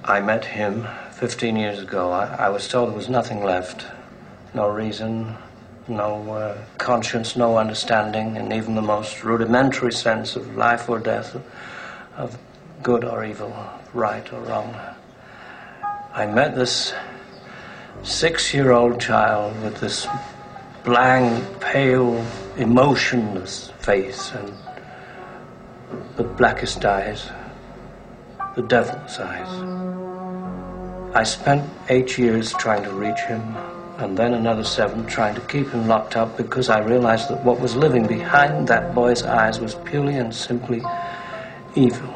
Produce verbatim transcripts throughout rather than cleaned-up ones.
I met him fifteen years ago. I, I was told there was nothing left. No reason, no uh, conscience, no understanding, and even the most rudimentary sense of life or death, of good or evil, right or wrong. I met this six-year-old child with this blank, pale, emotionless face and the blackest eyes, the devil's eyes. I spent eight years trying to reach him, and then another seven trying to keep him locked up, because I realized that what was living behind that boy's eyes was purely and simply evil.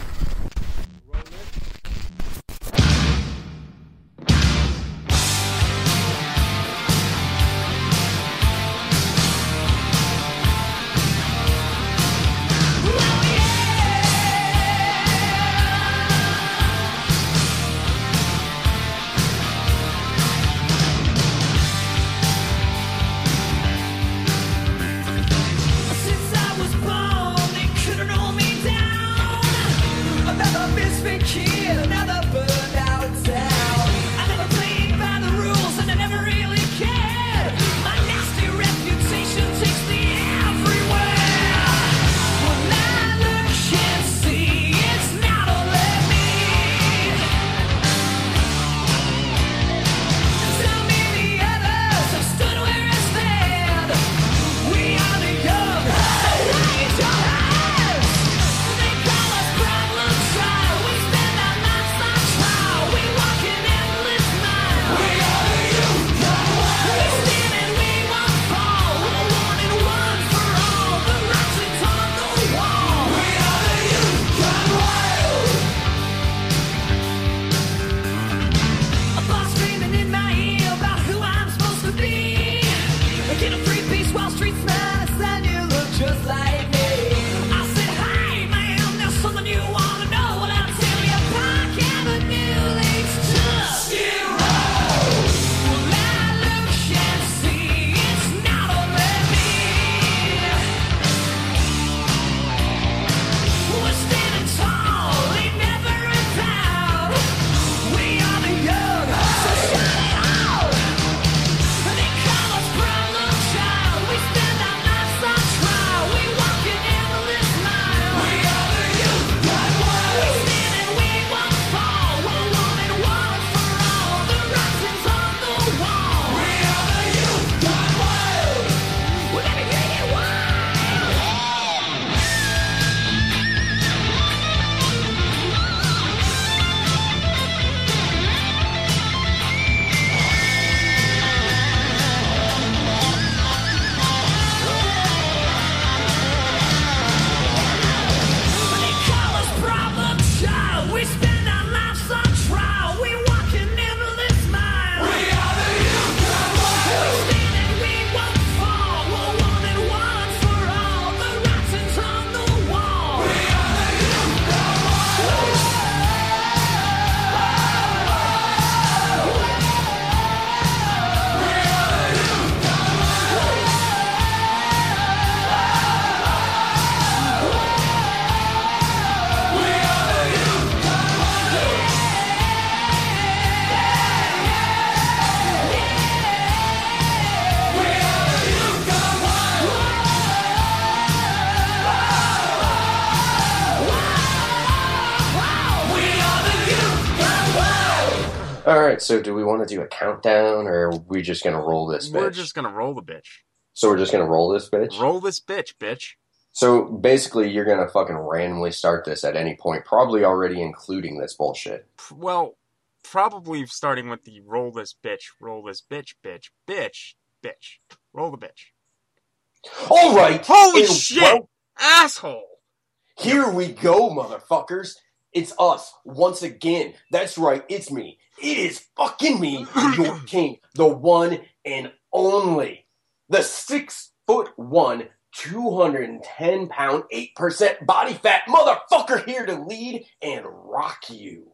Alright, so do we want to do a countdown, or are we just going to roll this bitch? We're just going to roll the bitch. So we're just going to roll this bitch? Roll this bitch, bitch. So basically, you're going to fucking randomly start this at any point, probably already including this bullshit. Well, probably starting with the roll this bitch, roll this bitch, bitch, bitch, bitch. Roll the bitch. Alright! Holy shit! Well, asshole! Here we go, motherfuckers! It's us, once again. That's right, it's me. It is fucking me, your king. The one and only. The six foot one, two hundred ten pound, eight percent body fat motherfucker here to lead and rock you.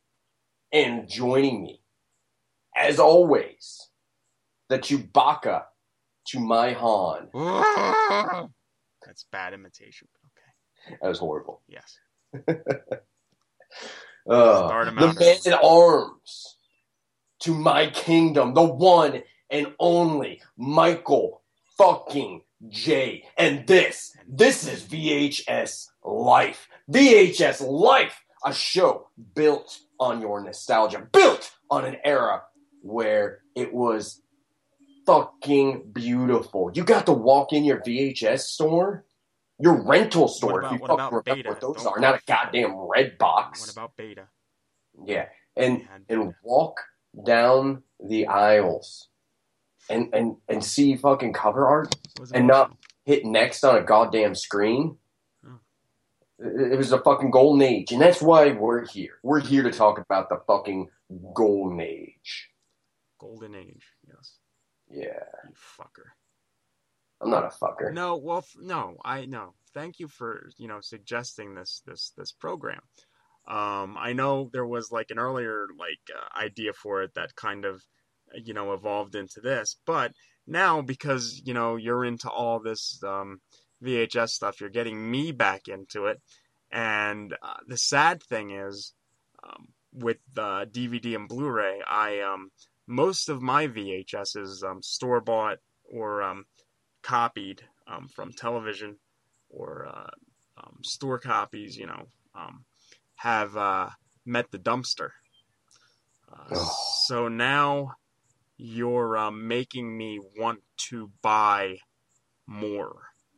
And joining me, as always, the Chewbacca to my Han. That's bad imitation, but okay. That was horrible. Yes. Uh, Start him the out. man at arms to my kingdom, the one and only Michael fucking J. And this, this is V H S Life. V H S Life, a show built on your nostalgia, built on an era where it was fucking beautiful. You got to walk in your V H S store, your rental store, about, if you what fucking about remember Beta? what those Don't are, not a goddamn red box. What about Beta? Yeah, and had and Beta. walk down the aisles and and and see fucking cover art and not hit next on a goddamn screen. Oh. It was a fucking golden age, and that's why we're here. We're here to talk about the fucking golden age. Golden age, yes. Yeah. You fucker. I'm not a fucker. No, well, f- no, I no. Thank you for you know suggesting this this this program. Um, I know there was like an earlier like uh, idea for it that kind of you know evolved into this, but now because you know you're into all this um, V H S stuff, you're getting me back into it, and uh, the sad thing is um, with uh, D V D and Blu-ray, I um, most of my V H S is um, store bought or um, copied um, from television or uh, um, store copies, you know, um, have uh, met the dumpster. Uh, so now you're uh, making me want to buy more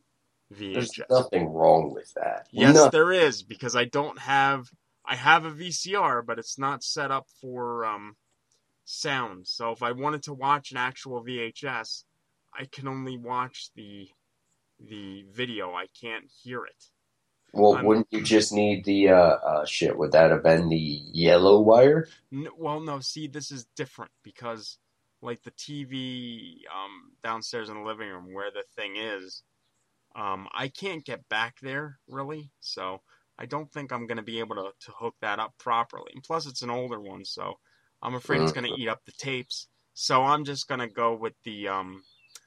V H S. There's nothing wrong with that. Yes, nothing. there is, because I don't have... I have a V C R, but it's not set up for um, sound. So if I wanted to watch an actual V H S, I can only watch the the video. I can't hear it. Well, I'm, wouldn't you just need the uh, uh, shit? Would that have been the yellow wire? N- well, no. See, this is different because, like the T V um, downstairs in the living room where the thing is, um, I can't get back there really. So I don't think I'm going to be able to to hook that up properly. And plus, it's an older one, so I'm afraid mm-hmm. it's going to eat up the tapes. So I'm just going to go with the um,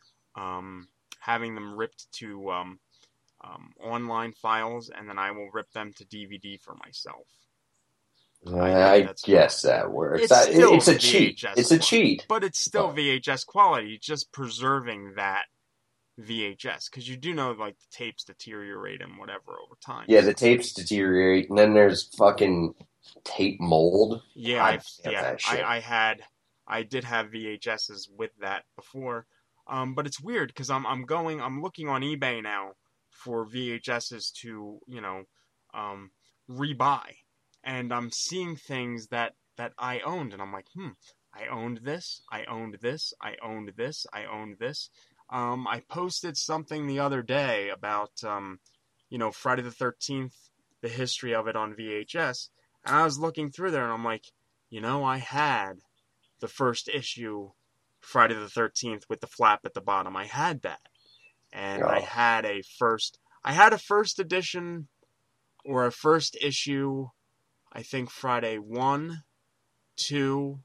um, having them ripped to um, um, online files, and then I will rip them to D V D for myself. I, I guess that works. It's, that, still it's a V H S cheat. It's a cheat. But it's still V H S quality, just preserving that V H S. Because you do know, like, the tapes deteriorate and whatever over time. Yeah, the tapes deteriorate, and then there's fucking tape mold. Yeah, I, yeah. I, I had, I did have V H Ses with that before. Um, but it's weird because I'm I'm going I'm looking on eBay now for V H Ses to you know um, rebuy, and I'm seeing things that, that I owned, and I'm like, hmm, I owned this, I owned this, I owned this, I owned this. Um, I posted something the other day about um, you know Friday the thirteenth, the history of it on V H S, and I was looking through there, and I'm like, you know, I had the first issue Friday the thirteenth with the flap at the bottom. I had that. And oh. I had a first I had a first edition or a first issue, I think Friday one, two.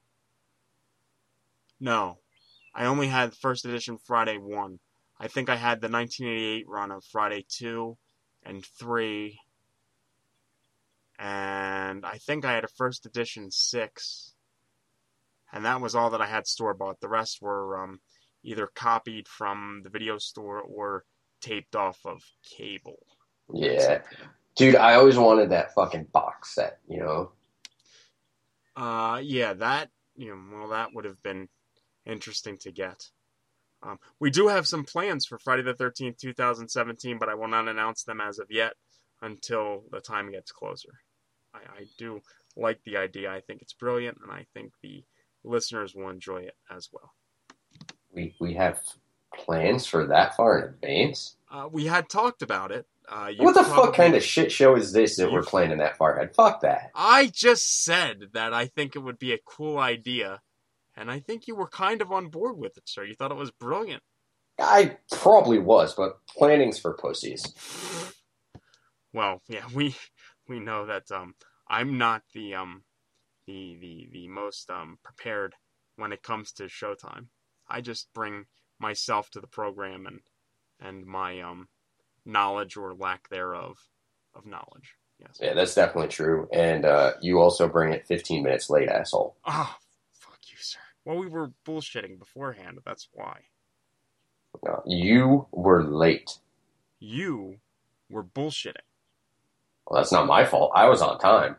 No. I only had first edition Friday one. I think I had the nineteen eighty-eight run of Friday two and three. And I think I had a first edition six. And that was all that I had store-bought. The rest were um, either copied from the video store or taped off of cable. Yeah. Dude, I always wanted that fucking box set, you know? Uh, yeah, that, you know, well, that would have been interesting to get. Um, we do have some plans for Friday the thirteenth, twenty seventeen, but I will not announce them as of yet until the time gets closer. I, I do like the idea. I think it's brilliant, and I think the listeners will enjoy it as well. We we have plans for that far in advance? Uh, we had talked about it. Uh, what the probably, fuck kind of shit show is this that we're planning that far ahead? Fuck that. I just said that I think it would be a cool idea, and I think you were kind of on board with it, sir. You thought it was brilliant. I probably was, but planning's for pussies. Well, yeah, we we know that um, I'm not the um. The, the, the most um, prepared when it comes to Showtime. I just bring myself to the program and and my um, knowledge or lack thereof of knowledge. Yes. Yeah, that's definitely true. And uh, you also bring it fifteen minutes late, asshole. Oh, fuck you, sir. Well, we were bullshitting beforehand. That's why. No, you were late. You were bullshitting. Well, that's not my fault. I was on time.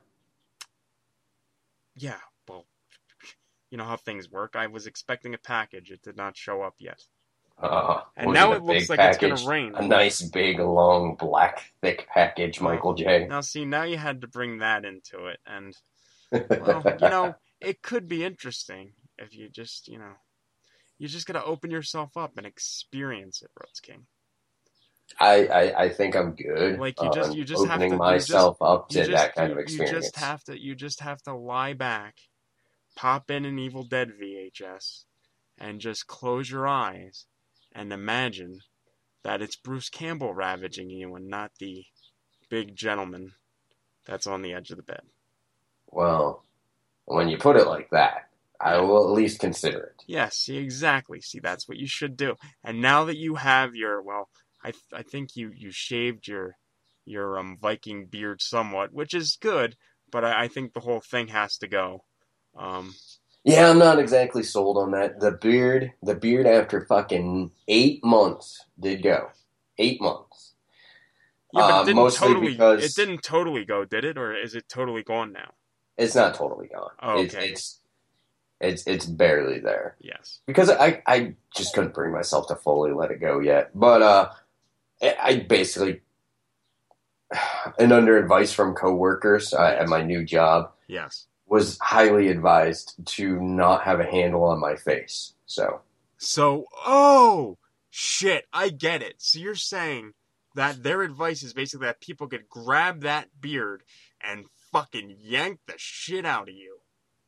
Yeah, well, you know how things work. I was expecting a package. It did not show up yet. Uh, and now it, it looks like package? It's going to rain. A nice, big, long, black, thick package, oh, Michael J. Now, see, now you had to bring that into it. And, well, you know, it could be interesting if you just, you know, you just got to open yourself up and experience it, Rhodes King. I, I, I think I'm good. Like you just you just opening have to myself just, up to just, that kind you, of experience. You just have to you just have to lie back, pop in an Evil Dead V H S, and just close your eyes and imagine that it's Bruce Campbell ravaging you and not the big gentleman that's on the edge of the bed. Well, when you put it like that, I will at least consider it. Yes, see, exactly. See, that's what you should do. And now that you have your well. I th- I think you, you shaved your your um Viking beard somewhat, which is good, but I, I think the whole thing has to go. Um, yeah, I'm not exactly sold on that. The beard, the beard after fucking eight months did go. Eight months. Yeah, but it uh, didn't mostly totally. Because it didn't totally go, did it, or is it totally gone now? It's not totally gone. Oh, okay. It's, it's it's it's barely there. Yes. Because I I just couldn't bring myself to fully let it go yet, but uh. I basically, and under advice from coworkers uh, at my new job, yes, was highly advised to not have a handle on my face. So, so oh shit, I get it. So you're saying that their advice is basically that people could grab that beard and fucking yank the shit out of you.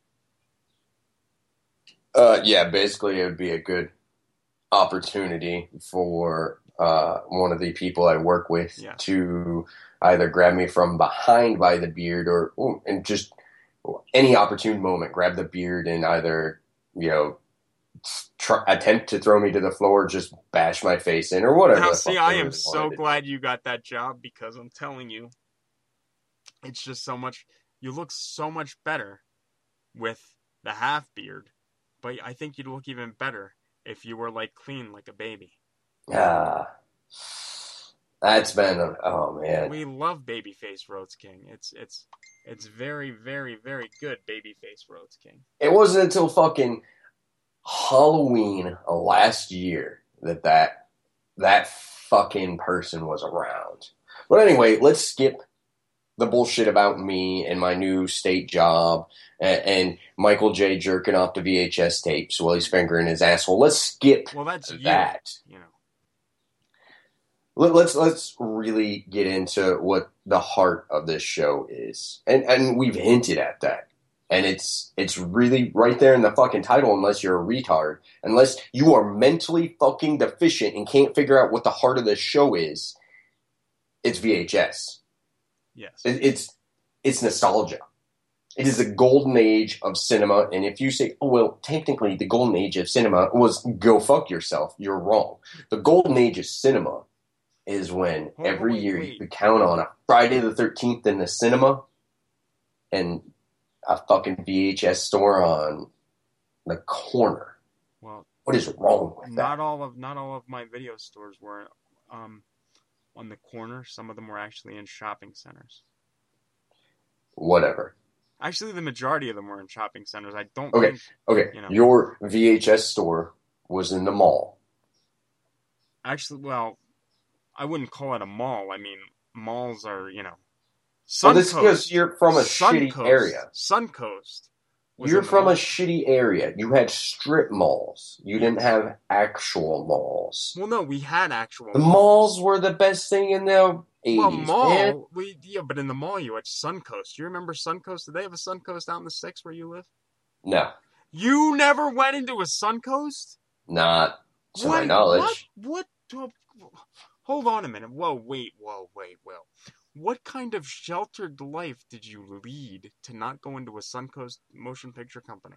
Uh, yeah, basically it would be a good opportunity for uh, one of the people I work with yeah. to either grab me from behind by the beard or and just any opportune moment, grab the beard and either, you know, try, attempt to throw me to the floor, just bash my face in or whatever. Now, the see, fuck I they am really so wanted to glad do. you got that job because I'm telling you, it's just so much, you look so much better with the half beard, but I think you'd look even better if you were like clean like a baby. Ah, that's been a, oh man. We love Babyface Rhodes King. It's it's it's very very very good Babyface Rhodes King. It wasn't until fucking Halloween last year that that that fucking person was around. But anyway, let's skip the bullshit about me and my new state job and, and Michael J jerking off the V H S tapes while he's fingering his asshole. Let's skip well, that's that. You, you know. Let, let's let's really get into what the heart of this show is, and and we've hinted at that, and it's it's really right there in the fucking title. Unless you're a retard, unless you are mentally fucking deficient and can't figure out what the heart of this show is, it's V H S. Yes, it, it's it's nostalgia. It is the golden age of cinema, and if you say, "Oh well, technically the golden age of cinema was go fuck yourself," you're wrong. The golden age of cinema is when Hold every on, wait, year wait. you could count on a Friday the thirteenth in the cinema and a fucking V H S store on the corner. Well, what is wrong with not that? all of not all of my video stores were um, on the corner. Some of them were actually in shopping centers. Whatever. Actually, the majority of them were in shopping centers. I don't Okay, think... okay. You know. Your V H S store was in the mall. Actually, well, I wouldn't call it a mall. I mean, malls are, you know... Suncoast. Well, this is because you're from a Suncoast. shitty area. Suncoast. was You're in the from mall. a shitty area. You had strip malls. You didn't have actual malls. Well, no, we had actual The malls were the best thing in the eighties, Well, mall, man. we yeah, but in the mall you had Suncoast. You remember Suncoast? Did they have a Suncoast out in the six where you live? No, You never went into a Suncoast? not to what, my knowledge. What? What? Hold on a minute. Whoa, wait, whoa, wait, whoa. What kind of sheltered life did you lead to not go into a Suncoast motion picture company?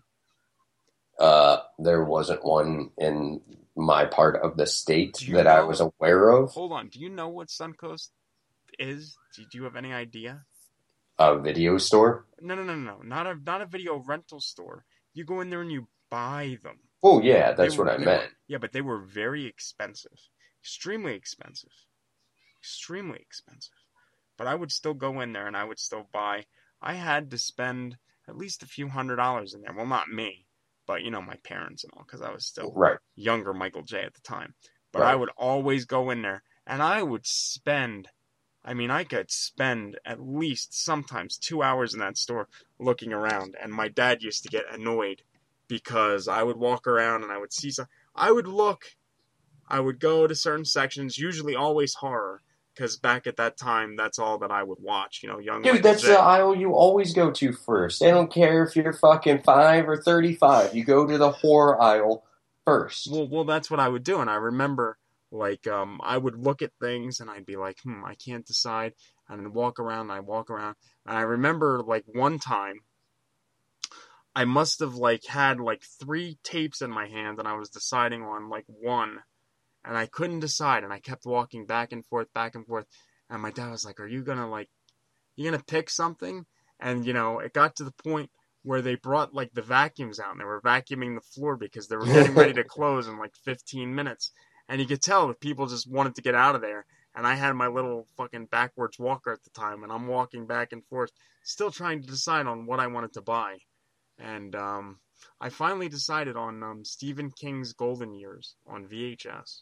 Uh, there wasn't one in my part of the state Do you that I know- was aware of. Hold on. Do you know what Suncoast is? Do you have any idea? A video store? No, no, no, no, not a not a video rental store. You go in there and you buy them. Oh yeah, They that's were, what I they meant. were, yeah, but they were very expensive, extremely expensive, extremely expensive. But I would still go in there and I would still buy. I had to spend at least a few hundred dollars in there. Well, not me, but you know, my parents and all, because I was still Right, younger Michael J at the time. But I right. would always go in there and I would spend. I mean, I could spend at least sometimes two hours in that store looking around. And my dad used to get annoyed because I would walk around and I would see some. I would look. I would go to certain sections, usually always horror, because back at that time, that's all that I would watch. You know, young Dude, Michael that's the J. aisle you always go to first. They don't care if you're fucking five or thirty-five. You go to the horror aisle first. Well, well, that's what I would do, and I remember, like, um, I would look at things and I'd be like, hmm, I can't decide, and I'd walk around and I walk around, and I remember, like, one time, I must have, like, had, like, three tapes in my hand, and I was deciding on, like, one, and I couldn't decide, and I kept walking back and forth, back and forth, and my dad was like, are you gonna, like, you gonna pick something? And, you know, it got to the point where they brought, like, the vacuums out, and they were vacuuming the floor because they were getting ready to close in, like, fifteen minutes. And you could tell that people just wanted to get out of there. And I had my little fucking backwards walker at the time, and I'm walking back and forth, still trying to decide on what I wanted to buy. And um, I finally decided on um, Stephen King's Golden Years on V H S.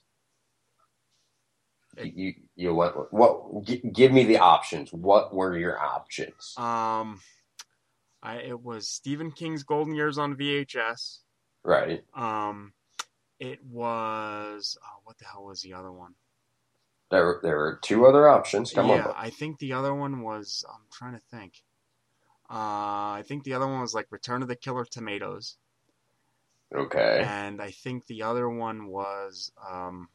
You, you, you what? What? G- give me the options. What were your options? Um, I, it was Stephen King's Golden Years on V H S. Right. Um, it was oh, what the hell was the other one? There, were- there were two other options. Come yeah, on. I think the other one was. I'm trying to think. Uh, I think the other one was like Return of the Killer Tomatoes. Okay. And I think the other one was um,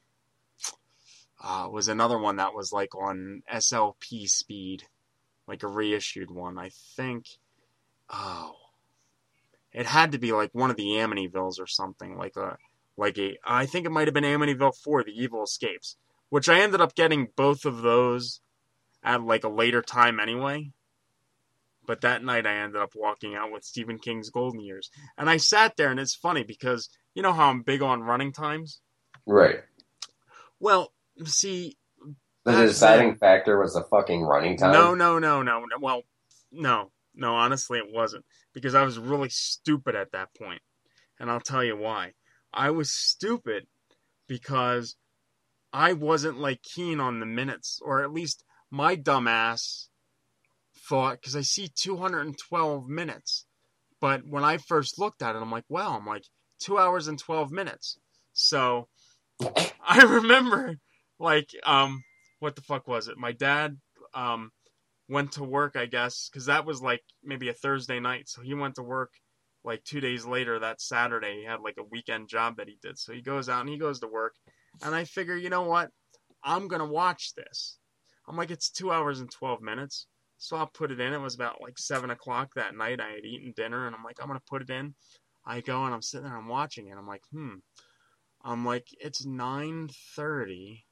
uh, was another one that was like on S L P speed, like a reissued one. I think. Oh, it had to be like one of the Amityvilles or something, like a like a. I think it might have been Amityville four, The Evil Escapes, which I ended up getting both of those at like a later time anyway. But that night I ended up walking out with Stephen King's Golden Years. And I sat there, and it's funny because you know how I'm big on running times? Right. Well, see... The deciding then, factor was the fucking running time? No, no, no, no. Well, no. No, honestly, it wasn't. Because I was really stupid at that point. And I'll tell you why. I was stupid because I wasn't, like, keen on the minutes. Or at least my dumbass... thought, because I see two hundred twelve minutes, but when I first looked at it, I'm like, wow, I'm like two hours and twelve minutes. So I remember, like, um, what the fuck was it? My dad um went to work, I guess, because that was like maybe a Thursday night, so he went to work like two days later that Saturday. He had like a weekend job that he did, so he goes out and he goes to work, and I figure, you know what? I'm gonna watch this. I'm like, it's two hours and twelve minutes. So I'll put it in. It was about like seven o'clock that night. I had eaten dinner, and I'm like, I'm going to put it in. I go, and I'm sitting there, I'm watching it. I'm like, hmm. I'm like, it's nine thirty.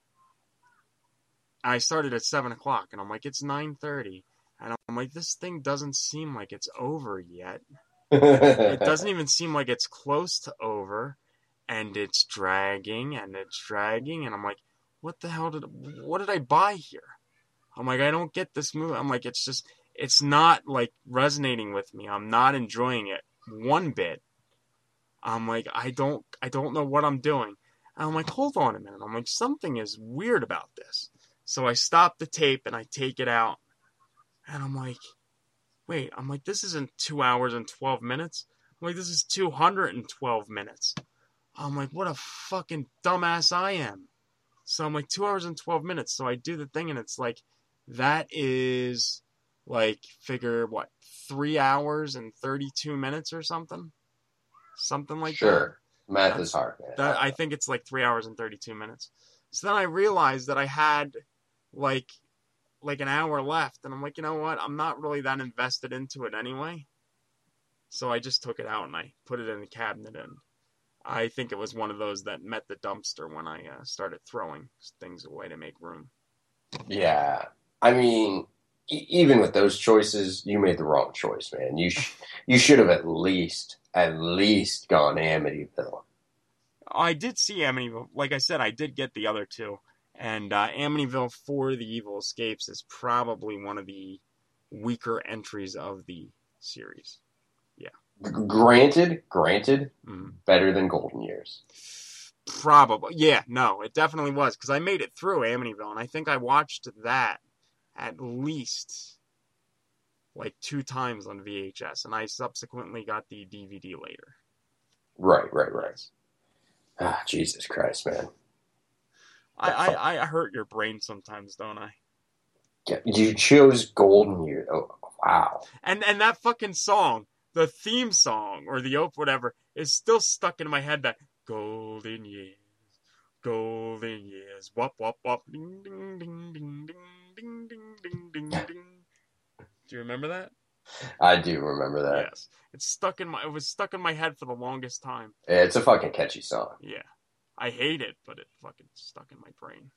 I started at seven o'clock, and I'm like, it's nine thirty. And I'm like, this thing doesn't seem like it's over yet. It doesn't even seem like it's close to over. And it's dragging, and it's dragging. And I'm like, what the hell did, what did I buy here? I'm like, I don't get this movie. I'm like, it's just, it's not, like, resonating with me. I'm not enjoying it one bit. I'm like, I don't, I don't know what I'm doing. And I'm like, hold on a minute. I'm like, something is weird about this. So I stop the tape, and I take it out. And I'm like, wait, I'm like, this isn't two hours and twelve minutes. I'm like, this is two hundred twelve minutes. I'm like, what a fucking dumbass I am. So I'm like, two hours and twelve minutes. So I do the thing, and it's like, that is, like, figure, what, three hours and thirty-two minutes or something? Something like sure. that. Sure. Math That's, is hard, man. That, I think it's like three hours and thirty-two minutes. So then I realized that I had, like, like an hour left. And I'm like, you know what? I'm not really that invested into it anyway. So I just took it out, and I put it in the cabinet. And I think it was one of those that met the dumpster when I uh, started throwing things away to make room. Yeah. I mean, e- even with those choices, you made the wrong choice, man. You sh- you should have at least at least gone Amityville. I did see Amityville. Like I said, I did get the other two. And uh, Amityville for the Evil Escapes is probably one of the weaker entries of the series. Yeah. G- Granted, granted, Mhm. better than Golden Years. Probably. Yeah, no, it definitely was. Because I made it through Amityville, and I think I watched that at least like two times on V H S, and I subsequently got the D V D later. Right, right, right. Ah, Jesus Christ, man. I, I, I hurt your brain sometimes, don't I? Yeah, you chose Golden Years. Oh, wow. And and that fucking song, the theme song or the op whatever, is still stuck in my head. That golden years, golden years, wop wop wop, ding ding ding ding ding ding ding ding ding ding. Do you remember that? I do remember that. Yes, it's stuck in my. It was stuck in my head for the longest time. Yeah, it's a fucking catchy song. Yeah, I hate it, but it fucking stuck in my brain.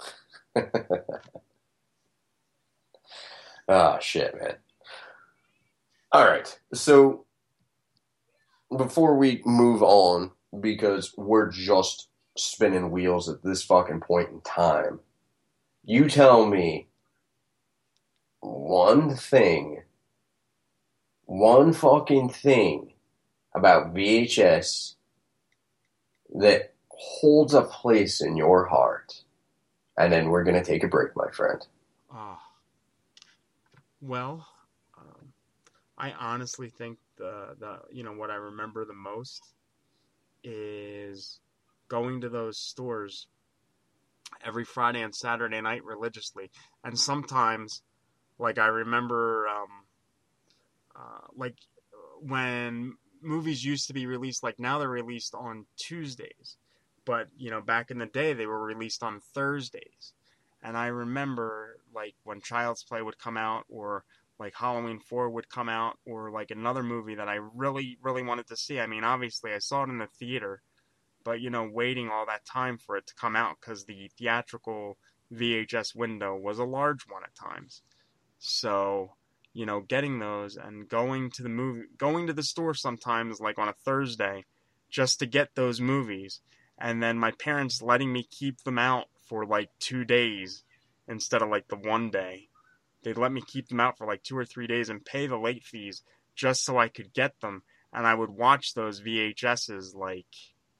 Oh, shit, man. All right. So, before we move on, because we're just spinning wheels at this fucking point in time, you tell me one thing, one fucking thing about V H S that holds a place in your heart. And then we're going to take a break, my friend. Ah. Well, um, I honestly think the, the you know what I remember the most is going to those stores every Friday and Saturday night religiously, and sometimes, like I remember, um, uh, like when movies used to be released, like now they're released on Tuesdays, but you know back in the day they were released on Thursdays. And I remember, like, when Child's Play would come out, or, like, Halloween four would come out, or, like, another movie that I really, really wanted to see. I mean, obviously, I saw it in the theater, but, you know, waiting all that time for it to come out, because the theatrical V H S window was a large one at times. So, you know, getting those and going to the movie, going to the store sometimes, like, on a Thursday, just to get those movies, and then my parents letting me keep them out for like two days instead of like the one day. They'd let me keep them out for like two or three days and pay the late fees just so I could get them. And I would watch those V H S's like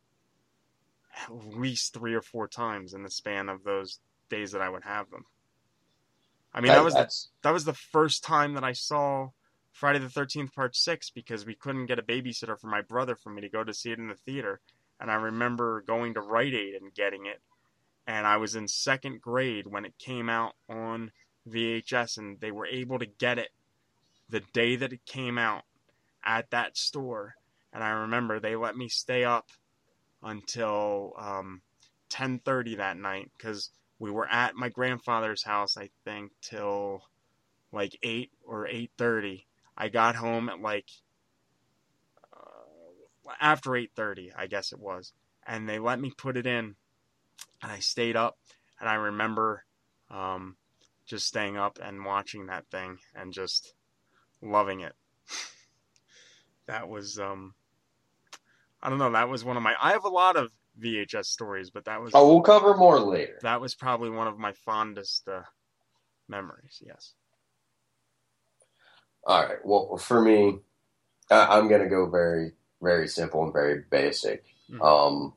at least three or four times in the span of those days that I would have them. I mean, that was the, that was the first time that I saw Friday the thirteenth Part six, because we couldn't get a babysitter for my brother for me to go to see it in the theater. And I remember going to Rite Aid and getting it. And I was in second grade when it came out on V H S, and they were able to get it the day that it came out at that store. And I remember they let me stay up until um, ten thirty that night, because we were at my grandfather's house, I think, till like eight or eight thirty. I got home at like uh, after eight thirty, I guess it was. And they let me put it in. And I stayed up, and I remember um, just staying up and watching that thing and just loving it. That was, um, I don't know, that was one of my, I have a lot of V H S stories, but that was... Oh, we'll cover more later. That was probably one of my fondest uh, memories, yes. All right, well, for me, I- I'm going to go very, very simple and very basic. Mm-hmm. Um...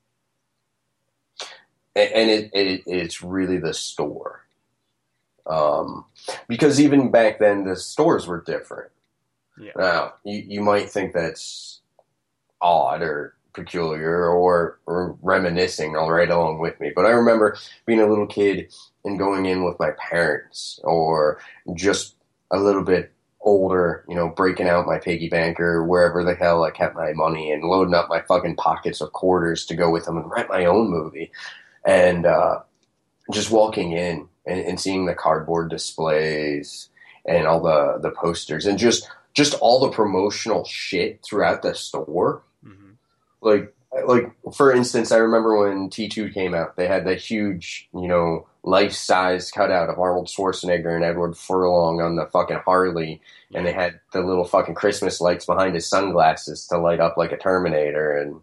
And it, it it's really the store. Um, because even back then, the stores were different. Yeah. Now, you, you might think that's odd or peculiar or, or reminiscing all right along with me. But I remember being a little kid and going in with my parents, or just a little bit older, you know, breaking out my piggy bank or wherever the hell I kept my money and loading up my fucking pockets of quarters to go with them and rent my own movie. And uh, just walking in and, and seeing the cardboard displays and all the, the posters and just just all the promotional shit throughout the store. Mm-hmm. Like, like for instance, I remember when T two came out, they had that huge, you know, life-size cutout of Arnold Schwarzenegger and Edward Furlong on the fucking Harley, and they had the little fucking Christmas lights behind his sunglasses to light up like a Terminator. And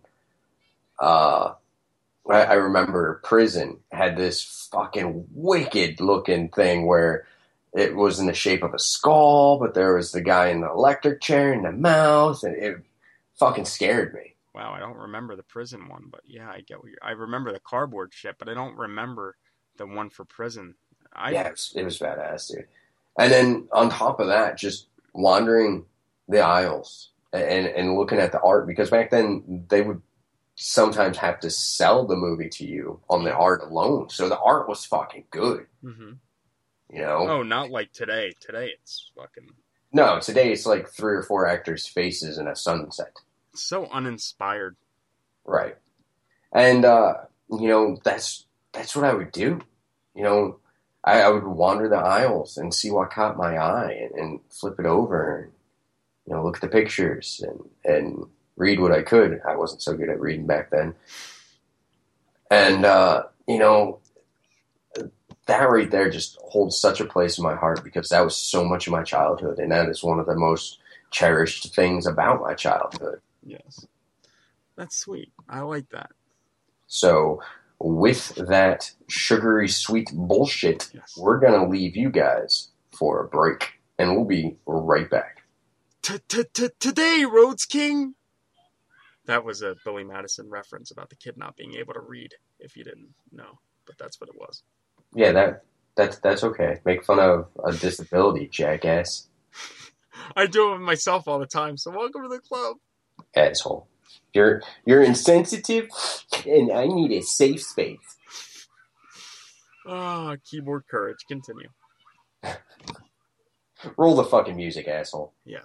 uh, I, I remember Prison had this fucking wicked-looking thing where it was in the shape of a skull, but there was the guy in the electric chair in the mouth, and it fucking scared me. Wow, I don't remember the Prison one, but yeah, I get what you're... I remember the cardboard shit, but I don't remember the one for Prison. I... Yeah, it was, it was badass, dude. And then on top of that, just wandering the aisles and, and looking at the art, because back then they would sometimes have to sell the movie to you on the art alone. So the art was fucking good. Mm-hmm. You know? Oh, not like today. Today it's fucking... No, today it's like three or four actors' faces in a sunset. So uninspired. Right. And, uh, you know, that's that's what I would do. You know, I, I would wander the aisles and see what caught my eye and, and flip it over and, you know, look at the pictures and, and read what I could. I wasn't so good at reading back then. And, uh, you know, that right there just holds such a place in my heart because that was so much of my childhood. And that is one of the most cherished things about my childhood. Yes. That's sweet. I like that. So with that sugary sweet bullshit, yes. We're going to leave you guys for a break. And we'll be right back. Today, Rhodes King. That was a Billy Madison reference about the kid not being able to read, if you didn't know. But that's what it was. Yeah, that that's that's okay. Make fun of a disability, jackass. I do it myself all the time, so welcome to the club. Asshole. You're you're insensitive, and I need a safe space. Ah, oh, keyboard courage. Continue. Roll the fucking music, asshole. Yes.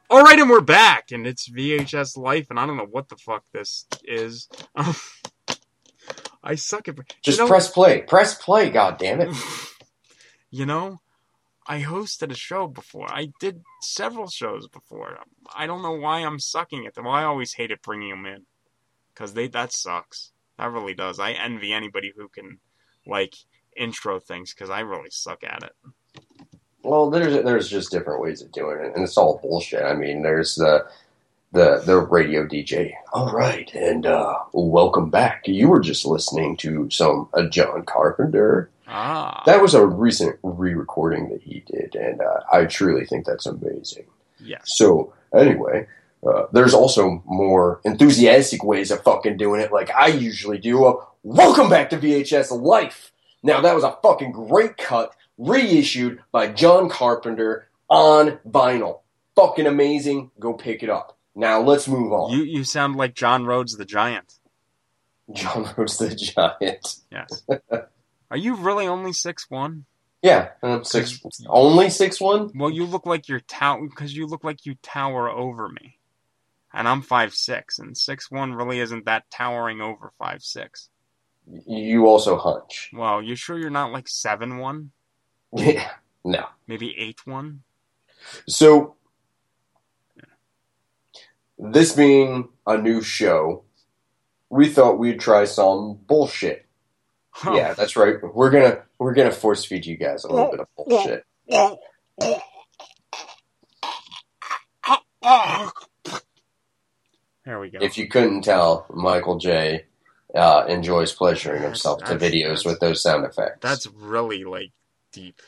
All right, and we're back, and it's V H S Life, and I don't know what the fuck this is. I suck at... Just you know, press play. Press play, goddammit. You know, I hosted a show before. I did several shows before. I don't know why I'm sucking at them. Well, I always hated bringing them in, because they that sucks. That really does. I envy anybody who can, like, intro things, because I really suck at it. Well, there's there's just different ways of doing it, and it's all bullshit. I mean, there's the the the radio D J. All right, and uh, welcome back. You were just listening to some uh, John Carpenter. Ah, that was a recent re-recording that he did, and uh, I truly think that's amazing. Yes. So anyway, uh, there's also more enthusiastic ways of fucking doing it, like I usually do. Uh, welcome back to V H S Life. Now that was a fucking great cut. Reissued by John Carpenter on vinyl. Fucking amazing. Go pick it up. Now let's move on. You you sound like John Rhodes the Giant. John Rhodes the Giant. Yes. Are you really only six one? Yeah, I'm six. Only six one. Well, you look like you're tower because you look like you tower over me, and I'm five six, and six one really isn't that towering over five six. You also hunch. Well, you sure you're not like seven one? Yeah, no. Maybe eight one? So, this being a new show, we thought we'd try some bullshit. Huh. Yeah, that's right. We're gonna we're gonna force feed you guys a little bit of bullshit. There we go. If you couldn't tell, Michael J. Uh, enjoys pleasuring himself that's, to that's, videos that's, with those sound effects. That's really, like, deep.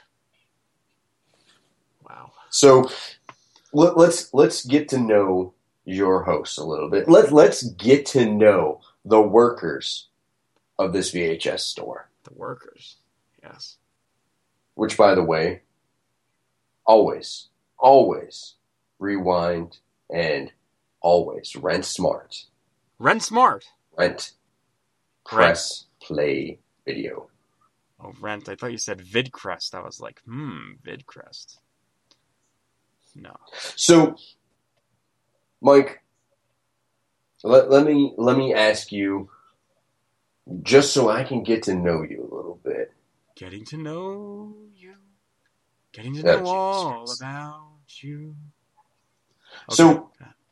Wow. So let, let's let's get to know your host a little bit. Let let's get to know the workers of this V H S store. The workers, yes. Which, by the way, always, always rewind and always rent smart. Rent smart. Rent. Press play video. Oh, rent. I thought you said VidCrest. I was like, hmm, VidCrest. No. So, Mike, let, let me let me ask you, just so I can get to know you a little bit. Getting to know you. Getting to Oh, know all Jesus. about you. Okay. So,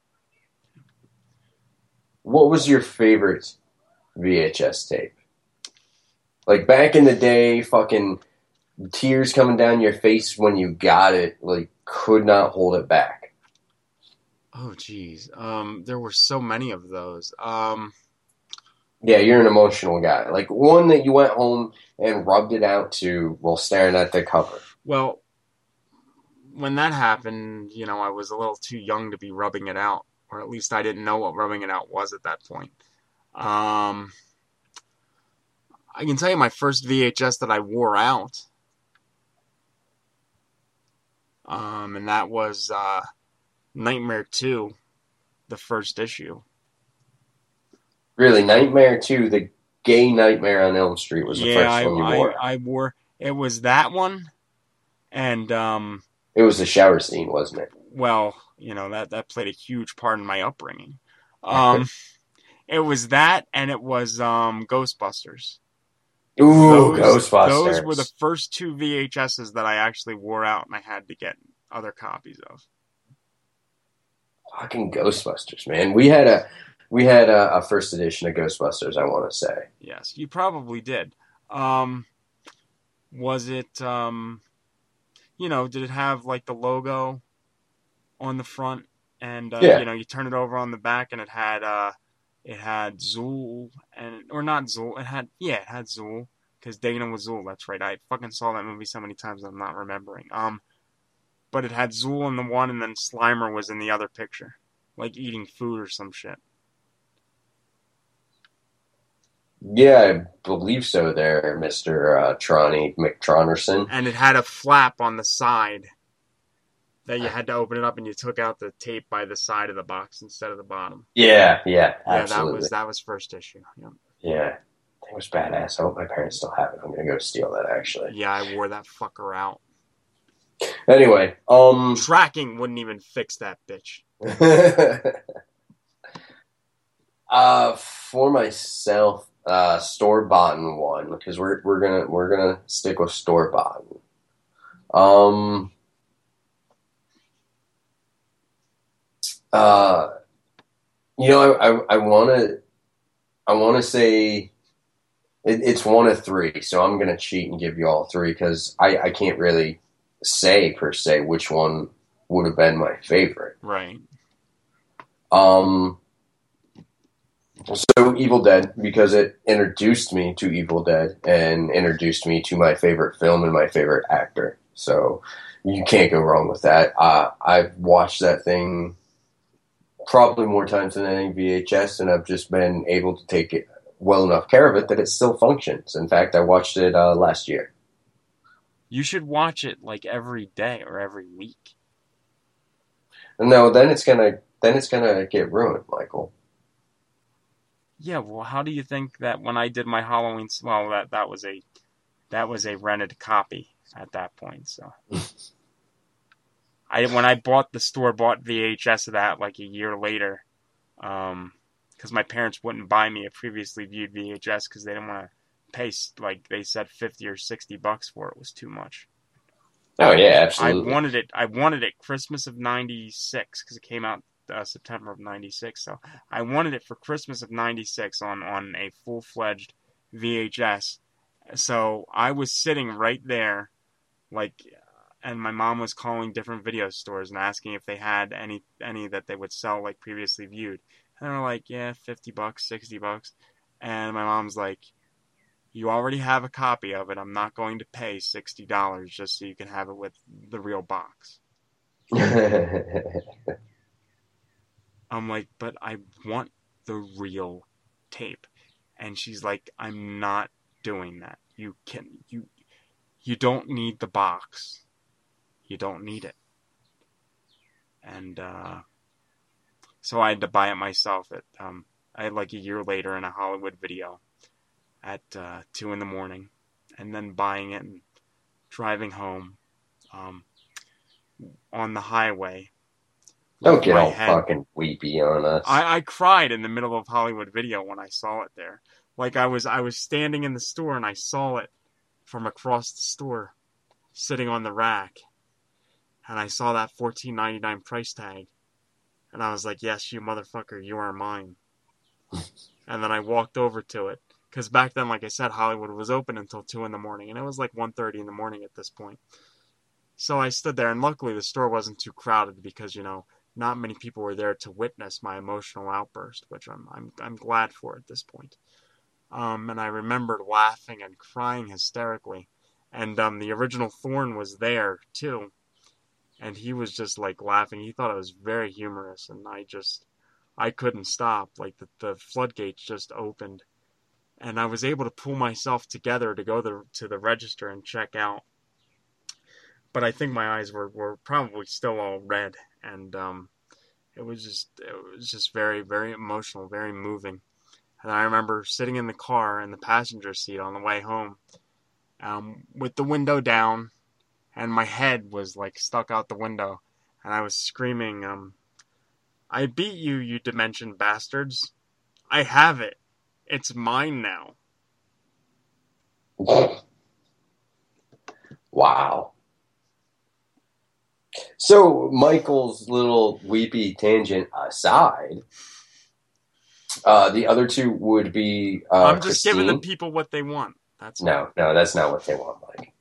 what was your favorite V H S tape? Like back in the day, fucking tears coming down your face when you got it, like could not hold it back. Oh, geez. Um, there were so many of those. Um, yeah, you're an emotional guy. Like one that you went home and rubbed it out to while staring at the cover. Well, when that happened, you know, I was a little too young to be rubbing it out, or at least I didn't know what rubbing it out was at that point. Um, I can tell you my first V H S that I wore out. Um, and that was uh, Nightmare two, the first issue. Really, Nightmare two, the gay Nightmare on Elm Street was the yeah, first I, one you I, wore. I wore, it was that one, and, um... It was the shower scene, wasn't it? Well, you know, that, that played a huge part in my upbringing. Um, it was that, and it was, um, Ghostbusters. Ooh, those, Ghostbusters. Those were the first two V H S's that I actually wore out, and I had to get other copies of. Fucking Ghostbusters, man. We had a we had a, a first edition of Ghostbusters, I want to say. Yes, you probably did. Um, was it, um, you know, did it have, like, the logo on the front? And, uh, yeah. you know, you turn it over on the back, and it had, uh, it had Zool, and, or not Zool, it had, yeah, it had Zool, because Dana was Zool, that's right. I fucking saw that movie so many times I'm not remembering. Um, but it had Zool in the one, and then Slimer was in the other picture, like eating food or some shit. Yeah, I believe so there, Mister Uh, Tronny McTronerson. And it had a flap on the side that you had to open it up, and you took out the tape by the side of the box instead of the bottom. Yeah, yeah, yeah. absolutely. That was that was first issue. Yep. Yeah, it was badass. I hope my parents still have it. I'm gonna go steal that, actually. Yeah, I wore that fucker out. Anyway, um, tracking wouldn't even fix that bitch. uh, for myself, uh, store bought one because we're we're gonna we're gonna stick with store bought. Um, uh, you know, I I, I want to I want to say it, it's one of three, so I'm gonna cheat and give you all three because I I can't really say per se which one would have been my favorite. Right. Um. So Evil Dead, because it introduced me to Evil Dead and introduced me to my favorite film and my favorite actor. So you can't go wrong with that. Uh, I've watched that thing probably more times than any V H S, and I've just been able to take it well enough care of it that it still functions. In fact, I watched it uh, last year. You should watch it like every day or every week. No, then it's gonna then it's gonna get ruined, Michael. Yeah, well, how do you think that when I did my Halloween, well, that that was a that was a rented copy at that point. So, I when I bought the store bought V H S of that like a year later, um, because my parents wouldn't buy me a previously viewed V H S because they didn't want to pay like they said fifty or sixty bucks for it. It was too much. Oh yeah, absolutely. I wanted it. I wanted it Christmas of ninety-six because it came out uh, September of ninety-six. So I wanted it for Christmas of ninety-six on, on a full-fledged V H S. So I was sitting right there, like, and my mom was calling different video stores and asking if they had any any that they would sell like previously viewed. And they were like, yeah, fifty bucks, sixty bucks. And my mom's like, you already have a copy of it. I'm not going to pay sixty dollars just so you can have it with the real box. I'm like, but I want the real tape. And she's like, I'm not doing that. You can you you don't need the box. You don't need it. And uh, so I had to buy it myself at um I had like a year later in a Hollywood Video at uh, two in the morning, and then buying it and driving home um, on the highway. Don't get all head. fucking weepy on us. I, I cried in the middle of Hollywood Video when I saw it there. Like I was I was standing in the store and I saw it from across the store, sitting on the rack, and I saw that fourteen ninety-nine price tag, and I was like, yes, you motherfucker, you are mine. And then I walked over to it. Because back then, like I said, Hollywood was open until two in the morning, and it was like one thirty in the morning at this point. So I stood there, and luckily the store wasn't too crowded because, you know, not many people were there to witness my emotional outburst, which I'm I'm I'm glad for at this point. Um, and I remembered laughing and crying hysterically, and um, the original Thorn was there too, and he was just like laughing. He thought it was very humorous, and I just I couldn't stop. Like the the floodgates just opened. And I was able to pull myself together to go the, to the register and check out. But I think my eyes were, were probably still all red. And um, it was just it was just very, very emotional, very moving. And I remember sitting in the car in the passenger seat on the way home um, with the window down. And my head was like stuck out the window. And I was screaming, um, I beat you, you Dimension bastards. I have it. It's mine now. Wow. So, Michael's little weepy tangent aside, uh, the other two would be uh, I'm just Christine. giving the people what they want. That's no, all. no, that's not what they want, Mike.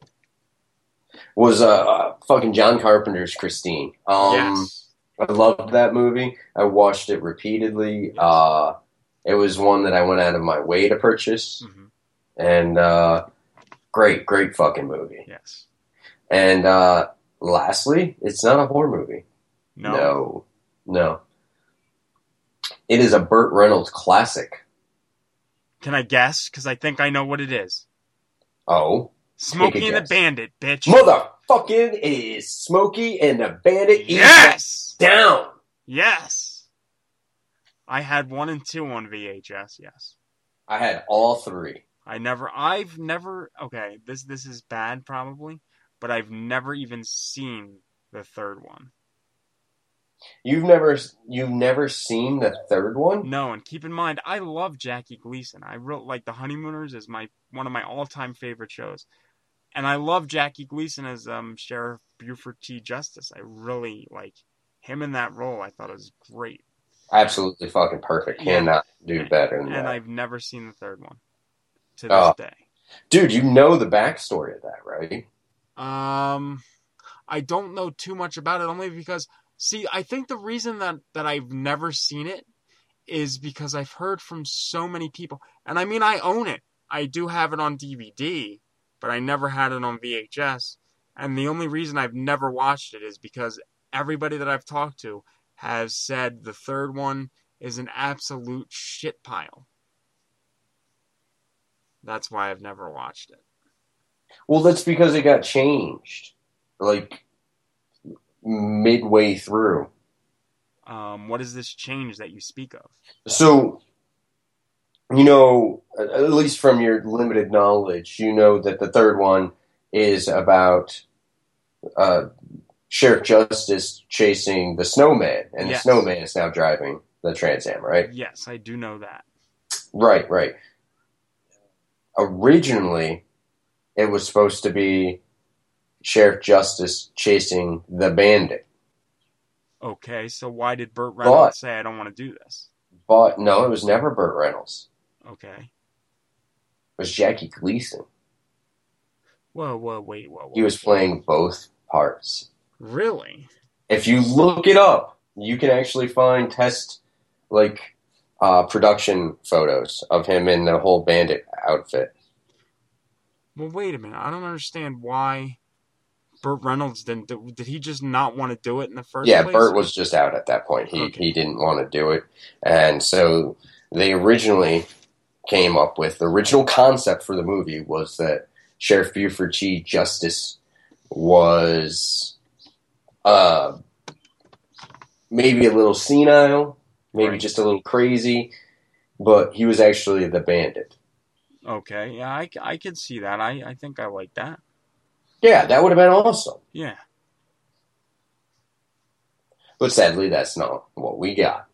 Was uh, fucking John Carpenter's Christine. Um, yes. I loved that movie. I watched it repeatedly. Yes. Uh, it was one that I went out of my way to purchase. Mm-hmm. And uh, great, great fucking movie. Yes. And uh, lastly, it's not a horror movie. No. No. No. It is a Burt Reynolds classic. Can I guess? Because I think I know what it is. Oh. Smokey and the Bandit, bitch. Motherfucking it is Smokey and the Bandit. Yes! Down. Yes. I had one and two on V H S, yes. I had all three. I never, I've never, okay, this this is bad probably, but I've never even seen the third one. You've never you've never seen the third one? No, and keep in mind, I love Jackie Gleason. I wrote like The Honeymooners is my one of my all-time favorite shows, and I love Jackie Gleason as um, Sheriff Buford T. Justice. I really like him in that role. I thought it was great. Absolutely fucking perfect. Yeah. Cannot do better than and that. And I've never seen the third one to this Oh. day. Dude, you know the backstory of that, right? Um, I don't know too much about it, only because, see, I think the reason that, that I've never seen it is because I've heard from so many people. And I mean, I own it. I do have it on D V D, but I never had it on V H S. And the only reason I've never watched it is because everybody that I've talked to has said the third one is an absolute shit pile. That's why I've never watched it. Well, that's because it got changed, like, midway through. Um, what is this change that you speak of? So, you know, at least from your limited knowledge, you know that the third one is about uh, Sheriff Justice chasing the snowman, and Yes. the snowman is now driving the Trans Am, right? Yes, I do know that. Right, right. Originally, it was supposed to be Sheriff Justice chasing the bandit. Okay, so why did Burt Reynolds But- say I don't want to do this? But no, it was never Burt Reynolds. Okay. It was Jackie Gleason. Whoa, whoa, wait, whoa, whoa. He was playing both parts. Really? If you look it up, you can actually find test, like, uh, production photos of him in the whole bandit outfit. Well, wait a minute. I don't understand why Burt Reynolds didn't do Did he just not want to do it in the first Yeah, place? Burt was just out at that point. He Okay. he didn't want to do it. And so they originally came up with, the original concept for the movie was that Sheriff Buford T. Justice was uh, maybe a little senile, maybe Right. just a little crazy, but he was actually the bandit. Okay, yeah, I, I could see that. I, I think I like that. Yeah, that would have been awesome. Yeah. But sadly, that's not what we got.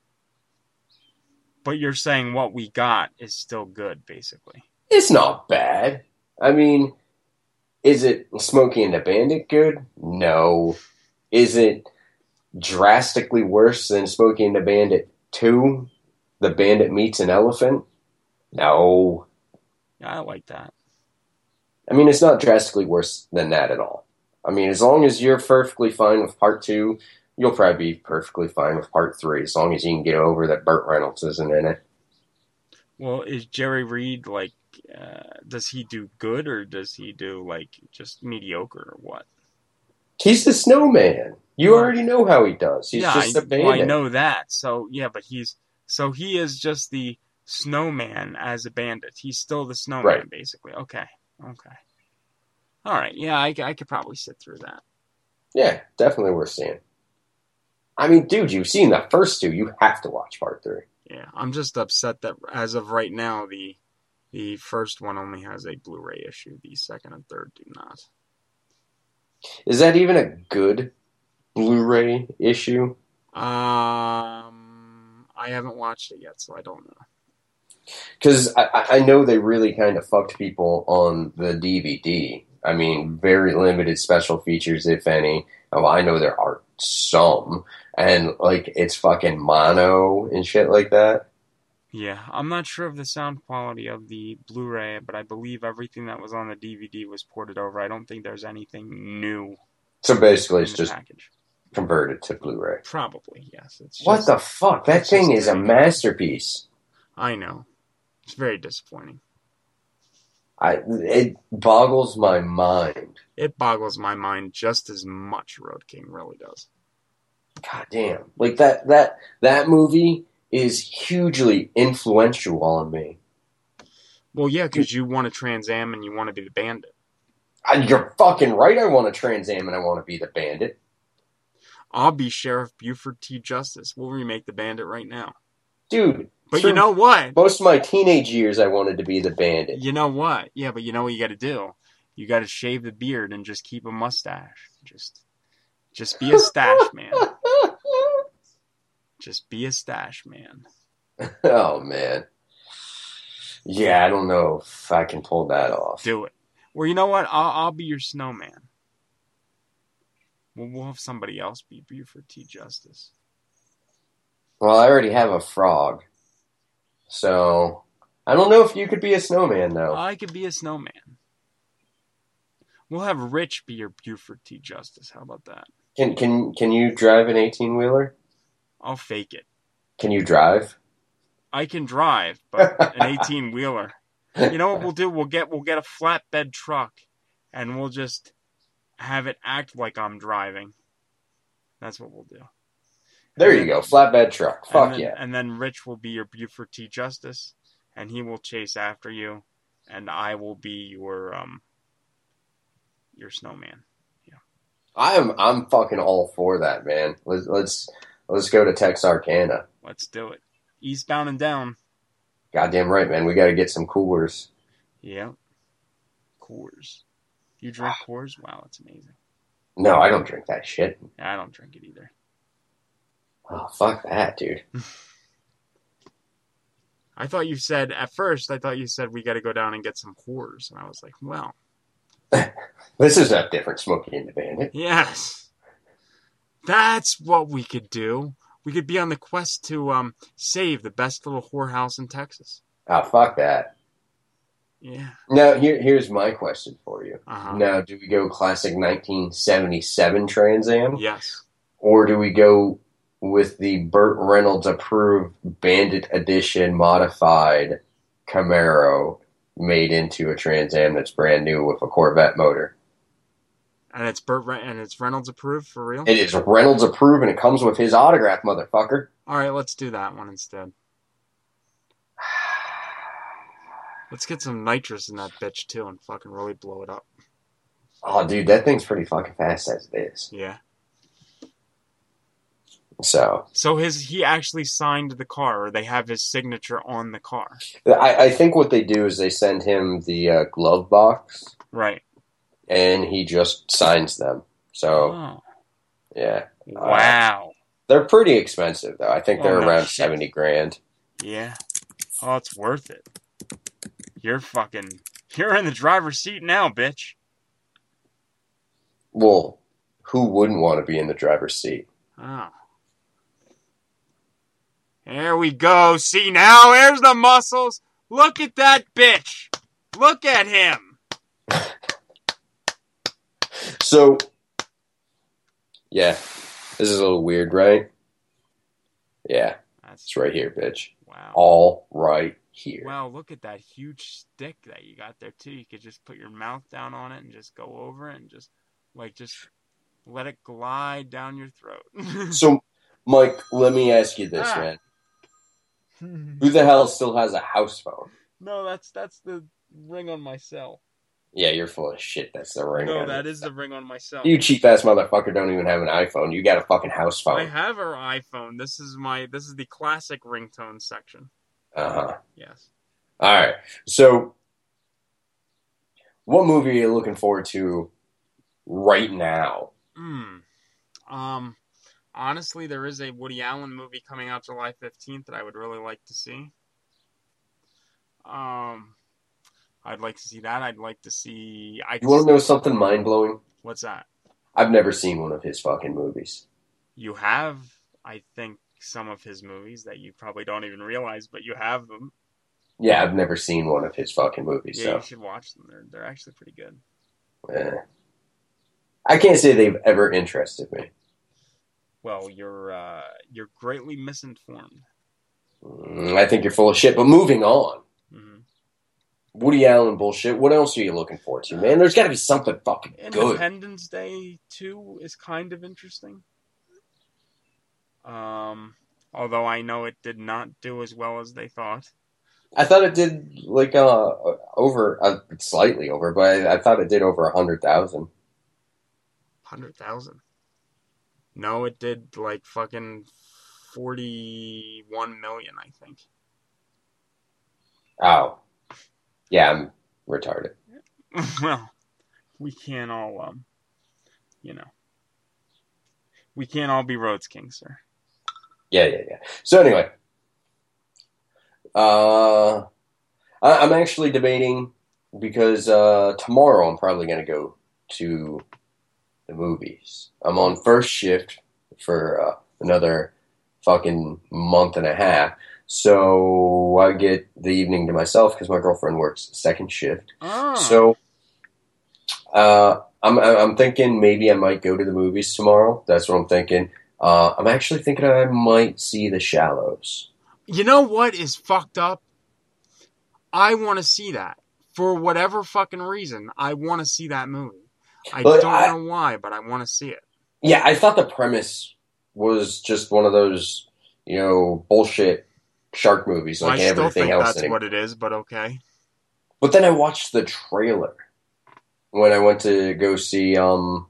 But you're saying what we got is still good, basically. It's not bad. I mean, is it Smokey and the Bandit good? No. Is it drastically worse than Smokey and the Bandit two? The Bandit meets an elephant? No. Yeah, I like that. I mean, it's not drastically worse than that at all. I mean, as long as you're perfectly fine with part two, you'll probably be perfectly fine with part three, as long as you can get over that Burt Reynolds isn't in it. Well, is Jerry Reed, like, uh, does he do good or does he do, like, just mediocre or what? He's the snowman. You already know how he does. He's yeah, just I, a bandit. well, I know that. So, yeah, but he's, so he is just the snowman as a bandit. He's still the snowman, Right. basically. Okay. Okay. All right. Yeah, I, I could probably sit through that. Yeah, definitely worth seeing. I mean, dude, you've seen the first two. You have to watch part three. Yeah, I'm just upset that as of right now, the the first one only has a Blu-ray issue. The second and third do not. Is that even a good Blu-ray issue? Um, I haven't watched it yet, so I don't know. Because I, I know they really kind of fucked people on the D V D. I mean, very limited special features, if any. Oh, I know there are some. And, like, it's fucking mono and shit like that. Yeah, I'm not sure of the sound quality of the Blu-ray, but I believe everything that was on the D V D was ported over. I don't think there's anything new So basically, in it's the just package. converted to Blu-ray. Probably, yes. It's What just- the fuck? That it's thing just is a very- masterpiece. I know. It's very disappointing. I It boggles my mind. It boggles my mind just as much, Road King really does. God damn. Like, that, that, that movie is hugely influential on me. Well, yeah, because you want to Trans Am and you want to be the bandit. I, you're fucking right. I want to Trans Am and I want to be the bandit. I'll be Sheriff Buford T. Justice. We'll remake the bandit right now. Dude. But for you know what? most of my teenage years, I wanted to be the bandit. You know what? Yeah, but you know what you got to do? You got to shave the beard and just keep a mustache. Just, just be a stash man. Just be a stash man. Oh, man. Yeah, I don't know if I can pull that off. Do it. Well, you know what? I'll, I'll be your snowman. We'll, we'll have somebody else be Buford T. Justice. Well, I already have a frog. So, I don't know if you could be a snowman, though. I could be a snowman. We'll have Rich be your Buford T. Justice. How about that? Can can can you drive an eighteen-wheeler? I'll fake it. Can you drive? I can drive, but an eighteen-wheeler. You know what we'll do? We'll get we'll get a flatbed truck, and we'll just have it act like I'm driving. That's what we'll do. There and you then, go, flatbed truck. Fuck then, yeah. And then Rich will be your Buford T. Justice, and he will chase after you, and I will be your um your snowman. Yeah. I'm I'm fucking all for that, man. Let's let's let's go to Texarkana. Let's do it. Eastbound and down. Goddamn right, man. We got to get some coolers. Yeah. Coors. You drink Coors? Wow, that's amazing. No, I don't drink that shit. Yeah, I don't drink it either. Oh, fuck that, dude. I thought you said, at first, I thought you said we got to go down and get some Coors. And I was like, well. This is a different Smokey and the Bandit. Yes. That's what we could do. We could be on the quest to um, save the best little whorehouse in Texas. Oh, fuck that. Yeah. Now, here, here's my question for you. Uh-huh. Now, do we go classic nineteen seventy-seven Trans Am? Yes. Or do we go with the Burt Reynolds approved Bandit Edition modified Camaro made into a Trans Am that's brand new with a Corvette motor? And it's Burt Re- and it's Reynolds approved for real? It is Reynolds approved and it comes with his autograph, motherfucker. All right, let's do that one instead. Let's get some nitrous in that bitch too and fucking really blow it up. Oh, dude, that thing's pretty fucking fast as it is. Yeah. So, so his he actually signed the car, or they have his signature on the car. I, I think what they do is they send him the uh, glove box, right, and he just signs them. So, oh. yeah, wow, uh, they're pretty expensive though. I think they're oh, no around shit. seventy grand. Yeah, oh, it's worth it. You're fucking, you're in the driver's seat now, bitch. Well, who wouldn't want to be in the driver's seat? Oh. There we go. See, now there's the muscles. Look at that bitch. Look at him. So, yeah, this is a little weird, right? Yeah, That's it's right here, bitch. Wow. All right here. Wow, look at that huge stick that you got there, too. You could just put your mouth down on it and just go over it and just, like, just let it glide down your throat. So, Mike, let me ask you this, ah. man. Who the hell still has a house phone? No, that's that's the ring on my cell. Yeah, you're full of shit. That's the ring. No, on that it. is the ring on my cell. You cheap ass motherfucker don't even have an iPhone. You got a fucking house phone. I have an iPhone. This is my this is the classic ringtone section. Uh huh. Yes. All right. So, what movie are you looking forward to right now? Hmm. Um. Honestly, there is a Woody Allen movie coming out July fifteenth that I would really like to see. Um, I'd like to see that. I'd like to see... I You want to know something mind-blowing? What's that? I've never seen one of his fucking movies. You have, I think, some of his movies that you probably don't even realize, but you have them. Yeah, I've never seen one of his fucking movies. Yeah, so. you should watch them. They're, they're actually pretty good. Eh. I can't say they've ever interested me. Well, you're uh, you're greatly misinformed. Mm, I think you're full of shit, but moving on. Mm-hmm. Woody Allen bullshit. What else are you looking forward to, man? There's got to be something fucking good. Independence Day two is kind of interesting. Um, although I know it did not do as well as they thought. I thought it did like uh over uh, slightly over, but I, I thought it did over a hundred thousand. Hundred thousand. No, it did like fucking forty-one million, I think. Oh. Yeah, I'm retarded. Well, we can't all, um, you know, we can't all be Rhodes King, sir. Yeah, yeah, yeah. So anyway, uh, I, I'm actually debating because uh, tomorrow I'm probably going to go to the movies. I'm on first shift for uh, another fucking month and a half. So I get the evening to myself because my girlfriend works second shift. Oh. So uh, I'm I'm thinking maybe I might go to the movies tomorrow. That's what I'm thinking. Uh, I'm actually thinking I might see The Shallows. You know what is fucked up? I want to see that. For whatever fucking reason, I want to see that movie. I But don't I- know why, but I want to see it. Yeah, I thought the premise was just one of those, you know, bullshit shark movies like I still everything think else. that's anymore. what it is, but okay. But then I watched the trailer when I went to go see um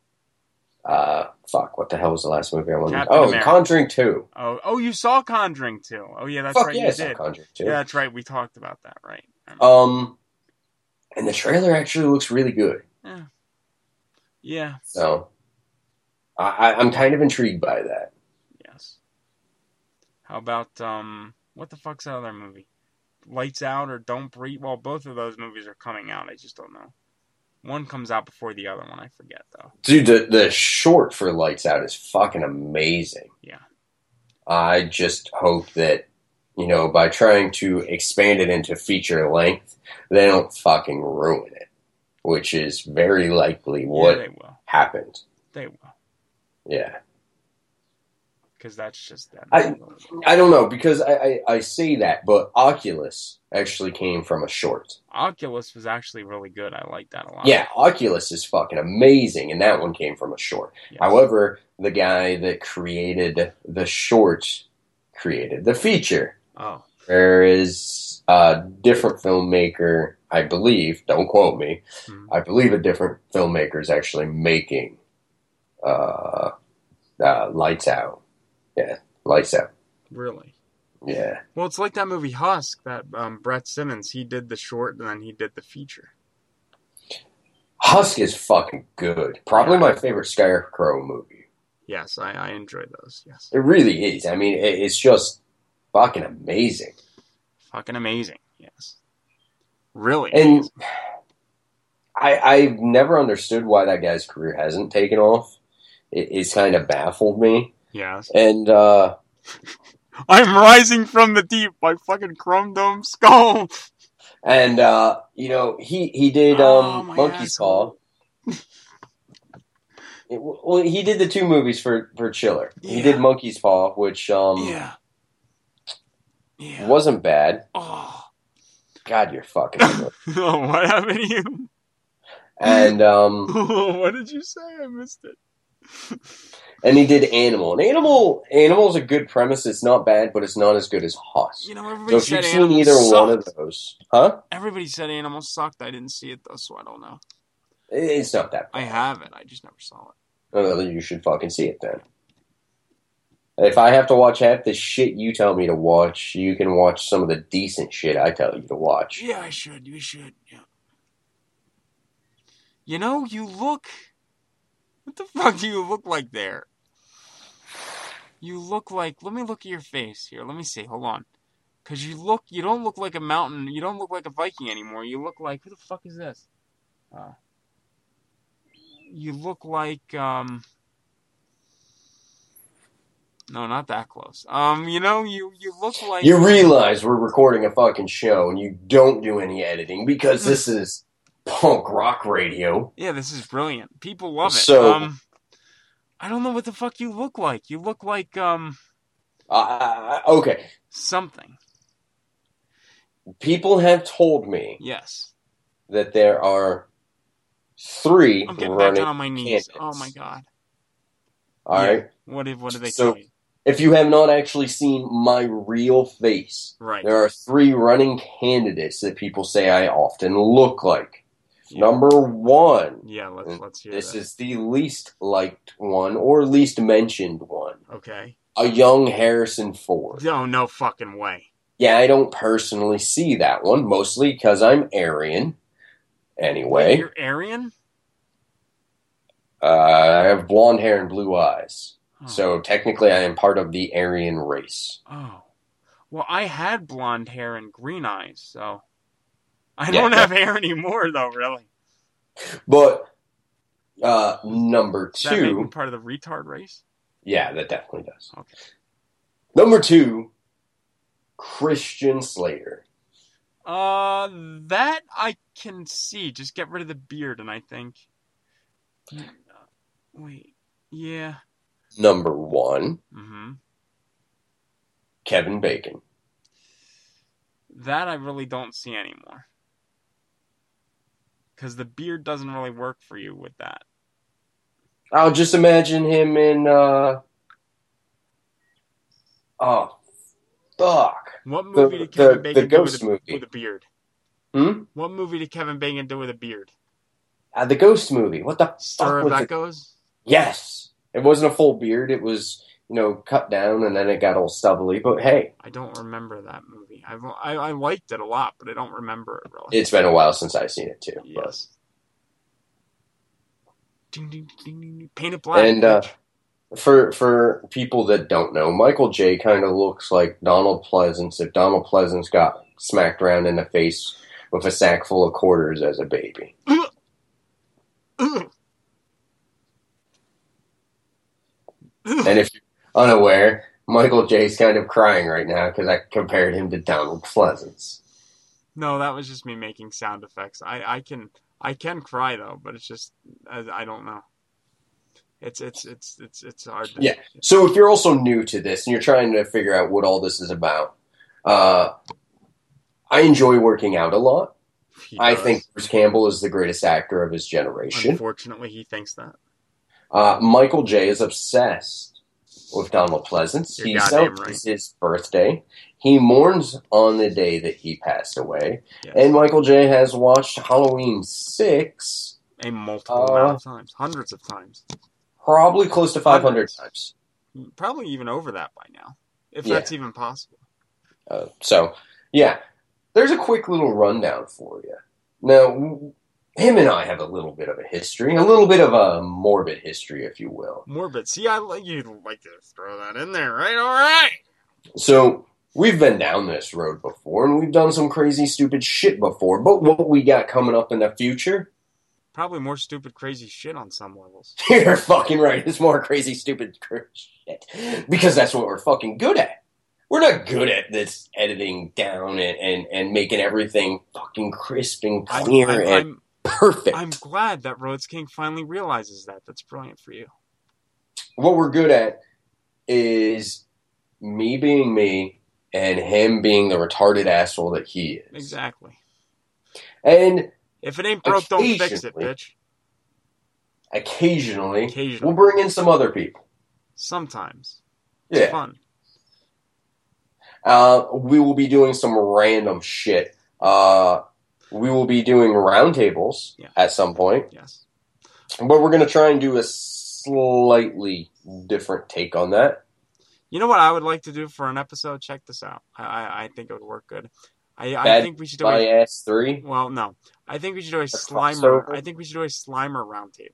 uh fuck, what the hell was the last movie I went to? Captain Oh, America. Conjuring two. Oh, oh, you saw Conjuring too. Oh, yeah, that's Fuck right, yeah, you I saw did. Conjuring two. Yeah, that's right. We talked about that, right? Um and the trailer actually looks really good. Yeah. Yeah. So I, I I'm kind of intrigued by that. Yes. How about um? What the fuck's that other movie? Lights Out or Don't Breathe? Well, both of those movies are coming out. I just don't know. One comes out before the other one. I forget though. Dude, the, the short for Lights Out is fucking amazing. Yeah. I just hope that, you know, by trying to expand it into feature length, they don't fucking ruin it, which is very likely what yeah, they will. happened. They will. Yeah. Because that's just that. I I don't know, because I, I, I say that, but Oculus actually came from a short. Oculus was actually really good. I like that a lot. Yeah, Oculus is fucking amazing, and that one came from a short. Yes. However, the guy that created the short created the feature. Oh. There is a different filmmaker, I believe, don't quote me, Hmm. I believe a different filmmaker is actually making uh, uh, Lights Out. Yeah, Lights Out. Really? Yeah. Well, it's like that movie Husk that um, Brett Simmons. He did the short and then he did the feature. Husk is fucking good. Probably my favorite Scarecrow movie. Yes, I, I enjoy those. Yes. It really is. I mean, it, it's just fucking amazing. Fucking amazing. Yes. Really And amazing. I, I've never understood why that guy's career hasn't taken off. It, it's kind of baffled me. Yes. And, uh... I'm rising from the deep by fucking Chrome Dome Skull. And, uh, you know, he, he did, Oh, um, my Monkey's Paw. It- well, he did the two movies for, for Chiller. He Yeah. did Monkey's Paw, which, um, Yeah. Yeah. wasn't bad. Oh. God, you're fucking ugly. Oh, what happened to you? And, um, What did you say? I missed it. and he did Animal. And Animal, Animal's a good premise. It's not bad, but it's not as good as Husk. You know, So everybody if said you've seen Animals either sucked. one of those, huh? Everybody said Animals sucked. I didn't see it though, so I don't know. It's not that bad. I have it. I just never saw it. Well, you should fucking see it then. If I have to watch half the shit you tell me to watch, you can watch some of the decent shit I tell you to watch. Yeah, I should. You should. Yeah. You know, you look. What the fuck do you look like there? You look like. Let me look at your face here. Let me see. Hold on. Because you look. You don't look like a mountain. You don't look like a Viking anymore. You look like. Who the fuck is this? Uh, you look like. Um. No, not that close. Um, you know, you you look like. You realize we're recording a fucking show and you don't do any editing because this is punk rock radio. Yeah, this is brilliant. People love it. So- um, I don't know what the fuck you look like. You look like um Uh, okay. something. People have told me Yes. that there are three I'm getting running back down on my knees. candidates. Oh my god. All Yeah. right. What did what did they So- tell you? If you have not actually seen my real face, Right. there are three running candidates that people say I often look like. Yeah. Number one, Yeah, let's let's hear this that. is the least liked one or least mentioned one. Okay. A young Harrison Ford. No, no fucking way. Yeah, I don't personally see that one, mostly because I'm Aryan. Wait, Anyway, you're Aryan? Uh, I have blonde hair and blue eyes. Oh. So technically I am part of the Aryan race. Oh. Well, I had blonde hair and green eyes, so... I Yeah, don't no. have hair anymore, though, really. But uh, number Does that make me two... part of the retard race? Yeah, that definitely does. Okay. Number two, Christian Slater. Uh, that I can see. Just get rid of the beard, and I think... Wait. Yeah. Number one, Mm-hmm. Kevin Bacon. That I really don't see anymore. Because the beard doesn't really work for you with that. I'll just imagine him in, uh... Oh, fuck. What movie The- did Kevin the- Bacon the do with Ghost a, movie. with a beard? Hmm? What movie did Kevin Bacon do with a beard? Uh, the Ghost movie. What the Stir fuck of was it? Echoes? Yes. It wasn't a full beard. It was, you know, cut down and then it got all stubbly. But hey, I don't remember that movie. I've, I I liked it a lot, but I don't remember it really. it's been a while since I've seen it too. but- Yes. Ding, ding, ding, ding, ding. Paint it black. And uh, bitch. for for people that don't know, Michael J kind of looks like Donald Pleasance if Donald Pleasance got smacked around in the face with a sack full of quarters as a baby. And if you're unaware, Michael J's kind of crying right now because I compared him to Donald Pleasance. No, that was just me making sound effects. I, I can I can cry though, but it's just I, I don't know. It's it's it's it's it's hard. To, Yeah. So if you're also new to this and you're trying to figure out what all this is about, uh, I enjoy working out a lot. He I does. think Bruce Campbell is the greatest actor of his generation. Unfortunately, he thinks that. Uh, Michael J is obsessed with Donald Pleasance. You're He goddamn celebrates his birthday. He mourns on the day that he passed away. Yes. And Michael J has watched Halloween six A multiple Uh, amount of times, hundreds of times, probably close to five hundred Hundreds. times. probably even over that by now, if Yeah. that's even possible. Uh, so, yeah. There's a quick little rundown for you. Now, him and I have a little bit of a history, a little bit of a morbid history, if you will. Morbid. See, I like you like to throw that in there, right? All right. So, we've been down this road before, and we've done some crazy, stupid shit before, but what we got coming up in the future? Probably more stupid, crazy shit on some levels. You're fucking right. It's more crazy, stupid shit. Because that's what we're fucking good at. We're not good at this editing down and, and, and making everything fucking crisp and I'm, clear I'm, and I'm, perfect. I'm glad that Rhodes King finally realizes that. That's brilliant for you. What we're good at is me being me and him being the retarded asshole that he is. Exactly. And If it ain't broke, don't fix it, Occasionally. bitch. occasionally, Occasionally. we'll bring in some other people. Sometimes. It's Yeah. fun. Uh, we will be doing some random shit. Uh, we will be doing roundtables Yeah. at some point. Yes. But we're going to try and do a slightly different take on that. You know what I would like to do for an episode? Check this out. I I, I think it would work good. I, I Bad think we should do My a, ass three. well, no. I think we should do a crossover? Slimer. I think we should do a Slimer roundtable.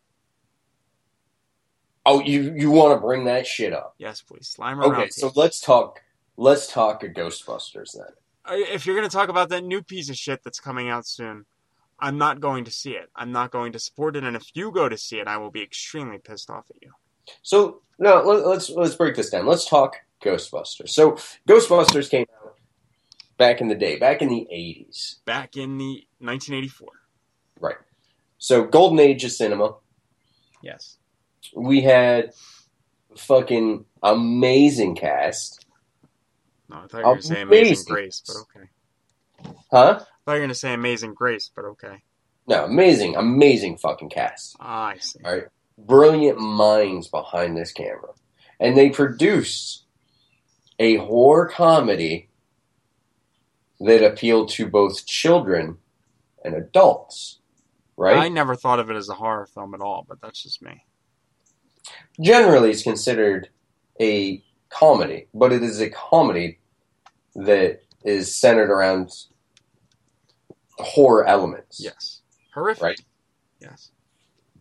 Oh, you you want to bring that shit up? Yes, please. Slimer Okay, roundtable. so let's talk. Let's talk Ghostbusters then. If you're going to talk about that new piece of shit that's coming out soon, I'm not going to see it. I'm not going to support it. And if you go to see it, I will be extremely pissed off at you. So no, let, let's let's break this down. Let's talk Ghostbusters. So Ghostbusters came out back in the day, back in the eighties. Back in the nineteen eighty-four. Right. So golden age of cinema. Yes. We had fucking amazing cast. No, I thought you were going to say Amazing. Amazing Grace, but okay. Huh? I thought you were going to say Amazing Grace, but okay. No, amazing, amazing fucking cast. Ah, I see. All right. Brilliant minds behind this camera. And they produced a horror comedy that appealed to both children and adults. Right? I never thought of it as a horror film at all, but that's just me. Generally, it's considered a comedy, but it is a comedy that is centered around horror elements. Yes. Horrific. Right. Yes.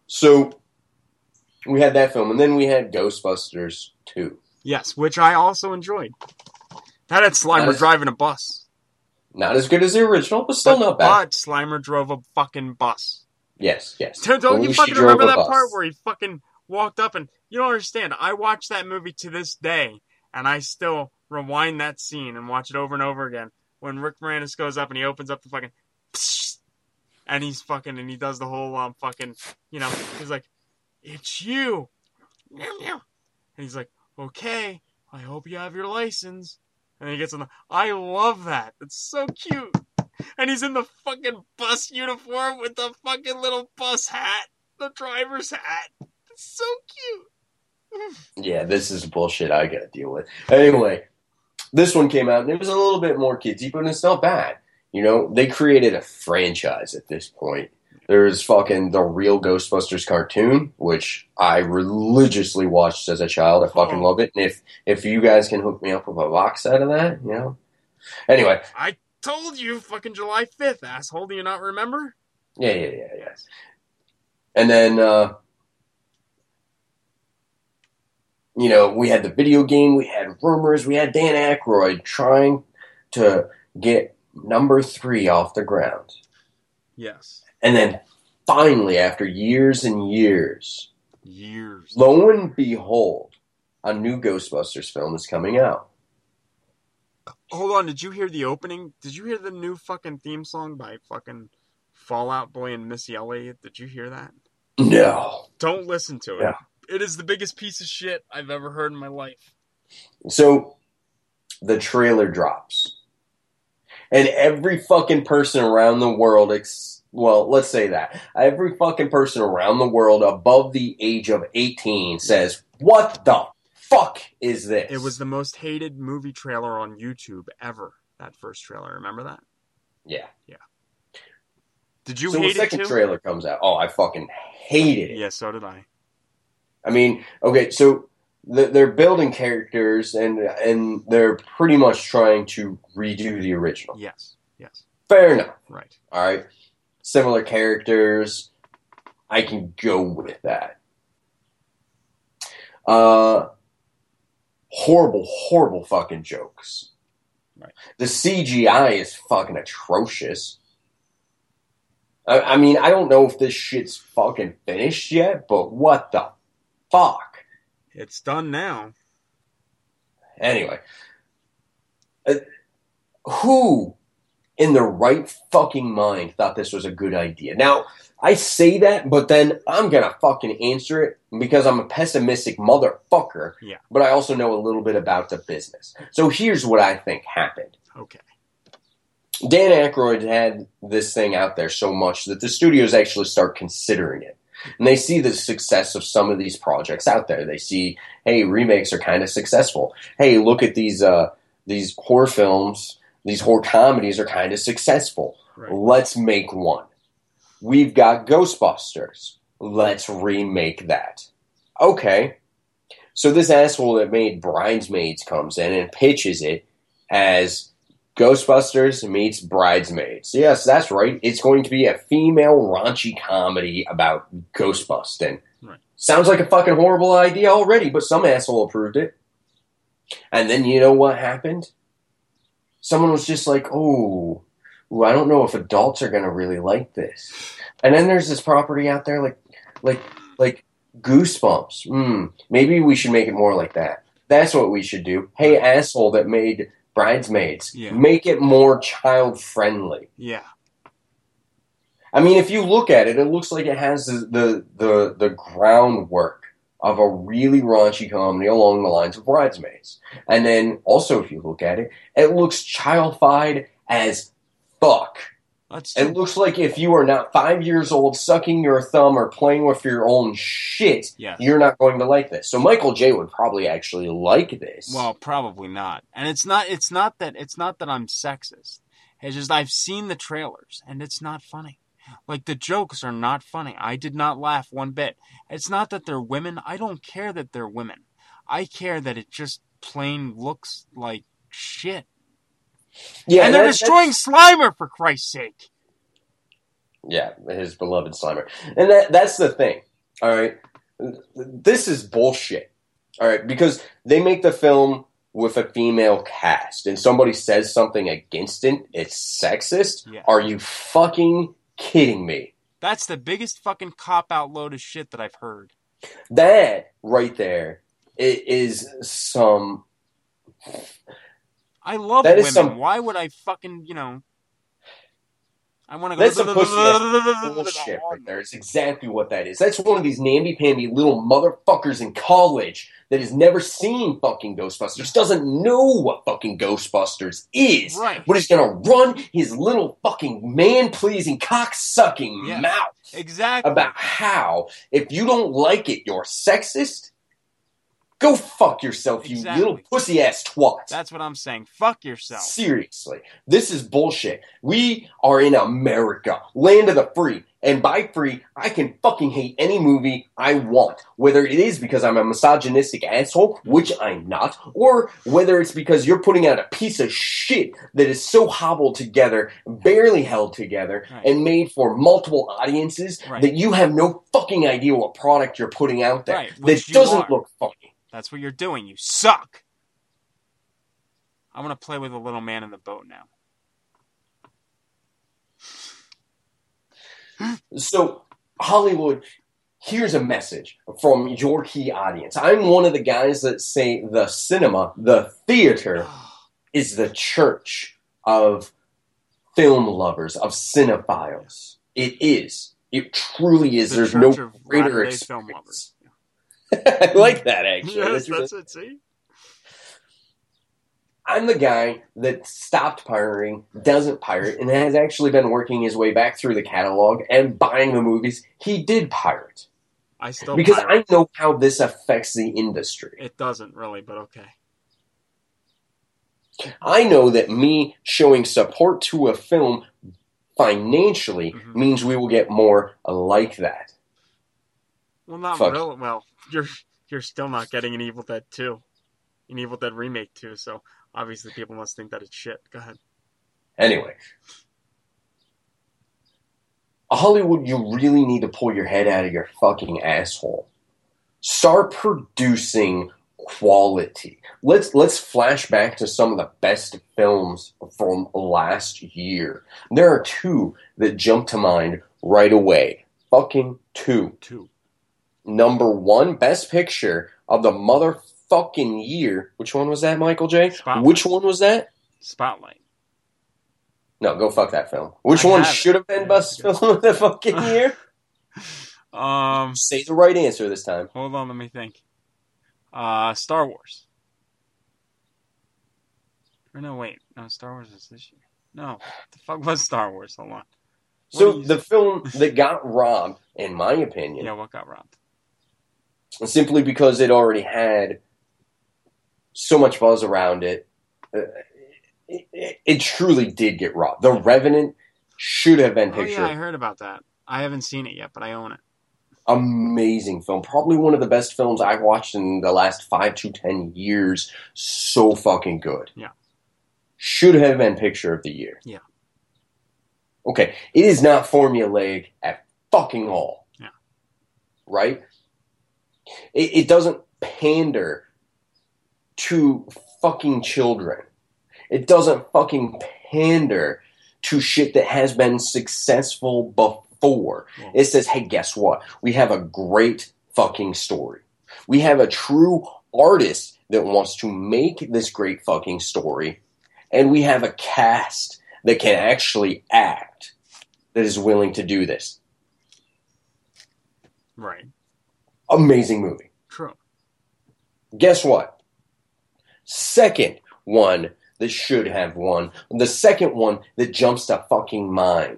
So we had that film, and then we had Ghostbusters two. Yes, which I also enjoyed. That had Slimer Not as- driving a bus. Not as good as the original, but still but, not bad. But Slimer drove a fucking bus. Yes, yes. Don't, don't you Believe fucking she drove remember a that bus. part where he fucking walked up and... You don't understand. I watch that movie to this day, and I still rewind that scene and watch it over and over again. When Rick Moranis goes up and he opens up the fucking... And he's fucking... And he does the whole um fucking... You know, he's like, it's you. And he's like, okay, I hope you have your license. And he gets on the... I love that. It's so cute. And he's in the fucking bus uniform with the fucking little bus hat. The driver's hat. It's so cute. Yeah, this is bullshit I gotta deal with. Anyway, this one came out, and it was a little bit more kidsy, but it's not bad. You know, they created a franchise at this point. There's fucking the real Ghostbusters cartoon, which I religiously watched as a child. I fucking Oh. love it. And if, if you guys can hook me up with a box set of that, you know. Anyway. I told you fucking July fifth, asshole. Do you not remember? Yeah, yeah, yeah, yeah. And then, uh, you know, we had the video game, we had rumors, we had Dan Aykroyd trying to get number three off the ground. Yes. And then finally, after years and years, Years. lo and behold, a new Ghostbusters film is coming out. Hold on, did you hear the opening? Did you hear the new fucking theme song by fucking Fall Out Boy and Missy Elliott? Did you hear that? No. Don't listen to it. Yeah. It is the biggest piece of shit I've ever heard in my life. So, the trailer drops. And every fucking person around the world, ex- well, let's say that. Every fucking person around the world above the age of eighteen says, what the fuck is this? It was the most hated movie trailer on YouTube ever. That first trailer. Remember that? Yeah. Yeah. Did you so hate the second it too? trailer comes out. Oh, I fucking hated it. Yeah, so did I. I mean, okay, so the, they're building characters and and they're pretty much trying to redo the original. Yes. Yes. Fair enough. Right. All right. Similar characters. I can go with that. Uh, horrible, horrible fucking jokes. Right. The C G I is fucking atrocious. I, I mean, I don't know if this shit's fucking finished yet, but what the fuck? It's done now. Anyway. Uh, who in the right fucking mind thought this was a good idea? Now, I say that, but then I'm gonna fucking answer it because I'm a pessimistic motherfucker. Yeah. But I also know a little bit about the business. So here's what I think happened. Okay. Dan Aykroyd had this thing out there so much that the studios actually start considering it. And they see the success of some of these projects out there. They see, hey, remakes are kind of successful. Hey, look at these uh, these horror films. These horror comedies are kind of successful. Right. Let's make one. We've got Ghostbusters. Let's remake that. Okay. So this asshole that made Bridesmaids comes in and pitches it as Ghostbusters meets Bridesmaids. Yes, that's right. It's going to be a female raunchy comedy about ghostbusting. Right. Sounds like a fucking horrible idea already, but some asshole approved it. And then you know what happened? Someone was just like, oh, ooh, I don't know if adults are going to really like this. And then there's this property out there like like like Goosebumps. Hmm, maybe we should make it more like that. That's what we should do. Hey, asshole that made Bridesmaids, Yeah. make it more child-friendly. Yeah. I mean, if you look at it, it looks like it has the, the, the, the groundwork of a really raunchy comedy along the lines of Bridesmaids. And then, also, if you look at it, it looks childified as fuck. That's It looks like if you are not five years old sucking your thumb or playing with your own shit, Yes. you're not going to like this. So Michael J. would probably actually like this. Well, probably not. And it's not it's not that it's not that I'm sexist. It's just I've seen the trailers and it's not funny. Like the jokes are not funny. I did not laugh one bit. It's not that they're women. I don't care that they're women. I care that it just plain looks like shit. yeah, and they're that- destroying Slimer, for Christ's sake. Yeah, his beloved Slimer. And that that's the thing. All right, this is bullshit. All right, because they make the film with a female cast, and somebody says something against it, it's sexist. Yeah. Are you fucking kidding me? That's the biggest fucking cop-out load of shit that I've heard. That right there is some. I love that women. Is some, Why would I fucking, you know? I want to go. That's some pussy ass bullshit right there. It's exactly what that is. That's one of these namby-pamby little motherfuckers in college that has never seen fucking Ghostbusters, doesn't know what fucking Ghostbusters is, right. but he's gonna run his little fucking man-pleasing, cock-sucking yeah. mouth exactly about how if you don't like it, you're sexist. Go fuck yourself, you exactly. little pussy-ass twat. That's what I'm saying. Fuck yourself. Seriously. This is bullshit. We are in America, land of the free. And by free, I can fucking hate any movie I want. Whether it is because I'm a misogynistic asshole, which I'm not, or whether it's because you're putting out a piece of shit that is so hobbled together, barely held together, right. and made for multiple audiences right. that you have no fucking idea what product you're putting out there. Right. That doesn't look funny. That's what you're doing. You suck. I want to play with a little man in the boat now. So, Hollywood, here's a message from your key audience. I'm one of the guys that say the cinema, the theater, is the church of film lovers, of cinephiles. It is. It truly is. The There's church no of greater latter-day experience. film lovers. I like that, actually. Yes, that's that's really... it, see? I'm the guy that stopped pirating, doesn't pirate, and has actually been working his way back through the catalog and buying the movies he did pirate. I still Because pirate. I know how this affects the industry. It doesn't really, but okay. I know that me showing support to a film financially mm-hmm. means we will get more like that. Well, not Fuck. really. Well, you're you're still not getting an Evil Dead two, an Evil Dead remake two. So obviously, people must think that it's shit. Go ahead. Anyway, Hollywood, you really need to pull your head out of your fucking asshole. Start producing quality. Let's let's flash back to some of the best films from last year. There are two that jump to mind right away. Fucking two. Two. Number one, Best Picture of the motherfucking year. Which one was that, Michael J? Spotlight. Which one was that? Spotlight. No, go fuck that film. Which I one have should have been Best Film of the fucking year? Um, Say the right answer this time. Hold on, let me think. Uh, Star Wars. Or no, wait. No, Star Wars is this year. No, the fuck was Star Wars? Hold on. What so the film that got robbed, in my opinion. Yeah, what got robbed? Simply because it already had so much buzz around it. Uh, it, it, it truly did get robbed. The Revenant should have been pictured. Oh yeah, I heard about that. I haven't seen it yet, but I own it. Amazing film. Probably one of the best films I've watched in the last five to ten years. So fucking good. Yeah. Should have been picture of the year. Yeah. Okay. It is not formulaic at fucking all. Yeah. Right? It, it doesn't pander to fucking children. It doesn't fucking pander to shit that has been successful before. Yeah. It says, hey, guess what? We have a great fucking story. We have a true artist that wants to make this great fucking story. And we have a cast that can actually act that is willing to do this. Right. Amazing movie. True. Guess what? Second one that should have won. The second one that jumps to fucking mind.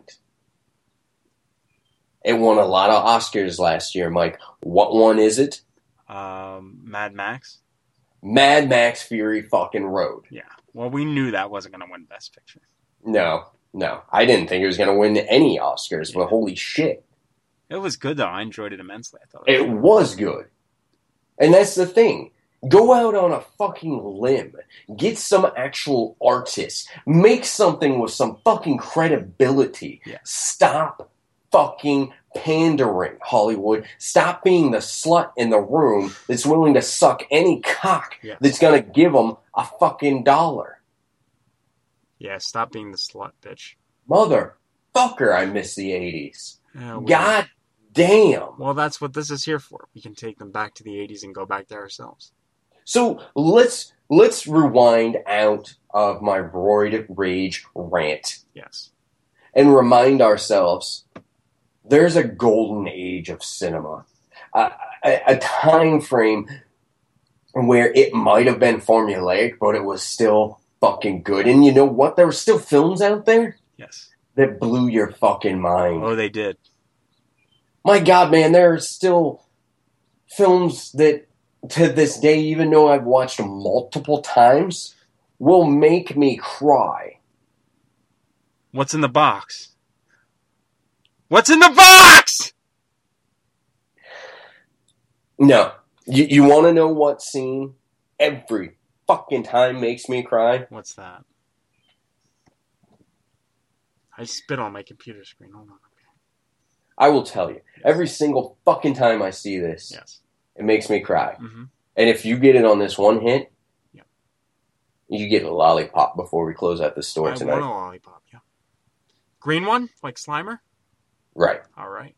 It won a lot of Oscars last year, Mike. What one is it? Um, Mad Max? Mad Max Fury fucking Road. Yeah. Well, we knew that wasn't going to win Best Picture. No, no. I didn't think it was going to win any Oscars, yeah. But holy shit. It was good, though. I enjoyed it immensely. I thought it, it was good. And that's the thing. Go out on a fucking limb. Get some actual artists. Make something with some fucking credibility. Yeah. Stop fucking pandering, Hollywood. Stop being the slut in the room that's willing to suck any cock Yes. that's going to give them a fucking dollar. Yeah, stop being the slut, bitch. Motherfucker, I miss the eighties. Yeah, we- God damn. Well, that's what this is here for. We can take them back to the eighties and go back there ourselves. So let's let's rewind out of my roid rage rant Yes. and remind ourselves there's a golden age of cinema, a, a, a time frame where it might have been formulaic, but it was still fucking good. And you know what? There were still films out there Yes. that blew your fucking mind. Oh, they did. My God, man, there are still films that, to this day, even though I've watched them multiple times, will make me cry. What's in the box? What's in the box? No. You, you want to know what scene every fucking time makes me cry? What's that? I spit on my computer screen. Hold on. I will tell you. Every single fucking time I see this, Yes. it makes me cry. Mm-hmm. And if you get it on this one hit, Yeah. you get a lollipop before we close out the store I tonight. want a lollipop, yeah. Green one? Like Slimer? Right. All right.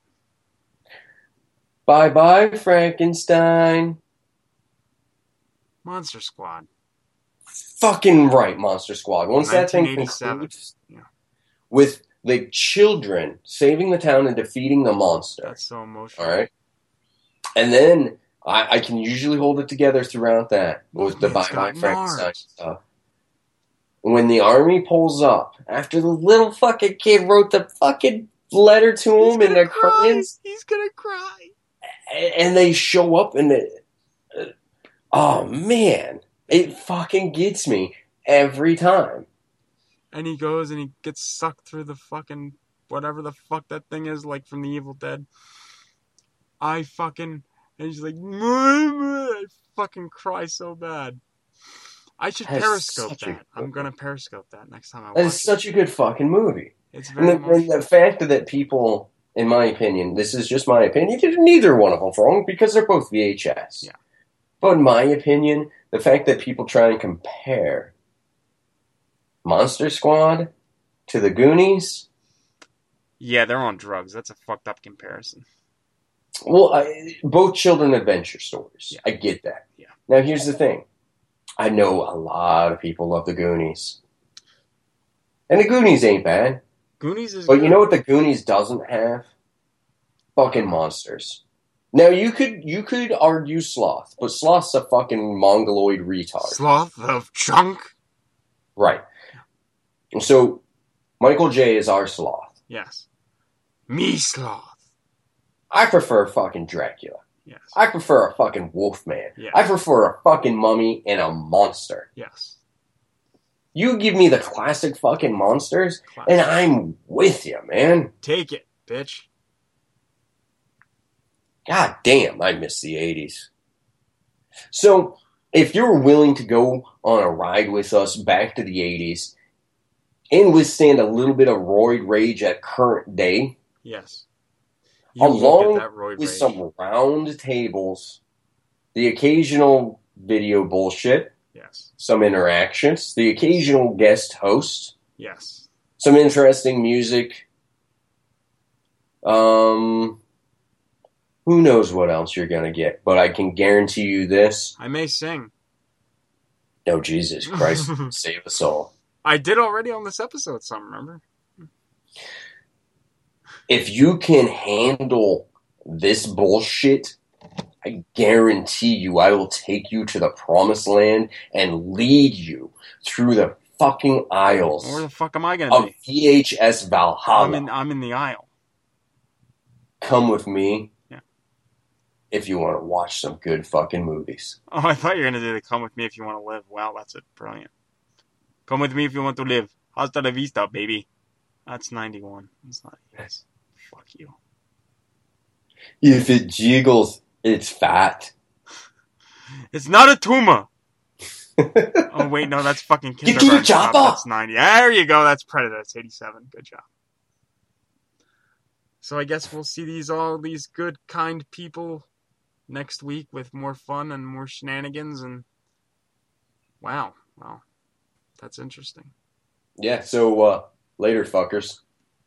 Bye-bye, Frankenstein. Monster Squad. Fucking right, Monster Squad. Once that thing nineteen eighty-seven. concludes Yeah. with the children saving the town and defeating the monster. That's so emotional. All right? And then I, I can usually hold it together throughout that with the Wolfman's Bye-bye got Frankenstein Mars. stuff. When the army pulls up, after the little fucking kid wrote the fucking letter to He's him and gonna they're cry. crying, He's gonna cry. and, and they show up and the, uh, oh man, it fucking gets me every time. And he goes and he gets sucked through the fucking whatever the fuck that thing is, like from the Evil Dead. I fucking and he's like, I fucking cry so bad. I should That is periscope such a that. good I'm gonna one. periscope that next time I watch That is it. such a good fucking movie. It's And very the, and emotional. the fact that people, in my opinion, this is just my opinion, neither one of them's wrong because they're both V H S. Yeah. But in my opinion, the fact that people try and compare Monster Squad to the Goonies, Yeah, they're on drugs. That's a fucked up comparison. well, I, both children adventure stories. Yeah. I get that. Yeah. Now, here's the thing. I know a lot of people love the Goonies. And the Goonies ain't bad. Goonies is But good. you know what the Goonies doesn't have? Fucking monsters. Now you could you could argue Sloth, but Sloth's a fucking mongoloid retard. Sloth of Chunk? Right. So Michael J is our Sloth. Yes. Me Sloth. I prefer fucking Dracula. Yes. I prefer a fucking Wolfman. Yeah. I prefer a fucking mummy and a monster. Yes. You give me the classic fucking monsters, Classic. and I'm with you, man. Take it, bitch. God damn, I miss the eighties. So, if you're willing to go on a ride with us back to the eighties and withstand a little bit of roid rage at current day, Yes. You will along get that roid with rage. some round tables, the occasional video bullshit, Yes. some interactions, the occasional guest host, Yes. some interesting music, um... who knows what else you're going to get, but I can guarantee you this. I may sing. Oh, Jesus Christ, save us all. I did already on this episode, some remember? If you can handle this bullshit, I guarantee you I will take you to the promised land and lead you through the fucking aisles Where the fuck am I gonna of be? V H S Valhalla. I'm in. I'm in the aisle. Come with me. Yeah. If you want to watch some good fucking movies. Oh, I thought you were gonna do the "Come with me if you want to live." Wow, that's it. Brilliant. Come with me if you want to live. Hasta la vista, baby. That's ninety-one. It's not. Yes. Fuck you. If it jiggles, it's fat. It's not a tumor. Oh wait, no, that's fucking Get to the kindergarten. chopper. Cop. That's ninety. There you go. That's Predator. That's eighty-seven. Good job. So I guess we'll see these all these good, kind people next week with more fun and more shenanigans. And wow, wow, that's interesting. Yeah. So uh, later, fuckers.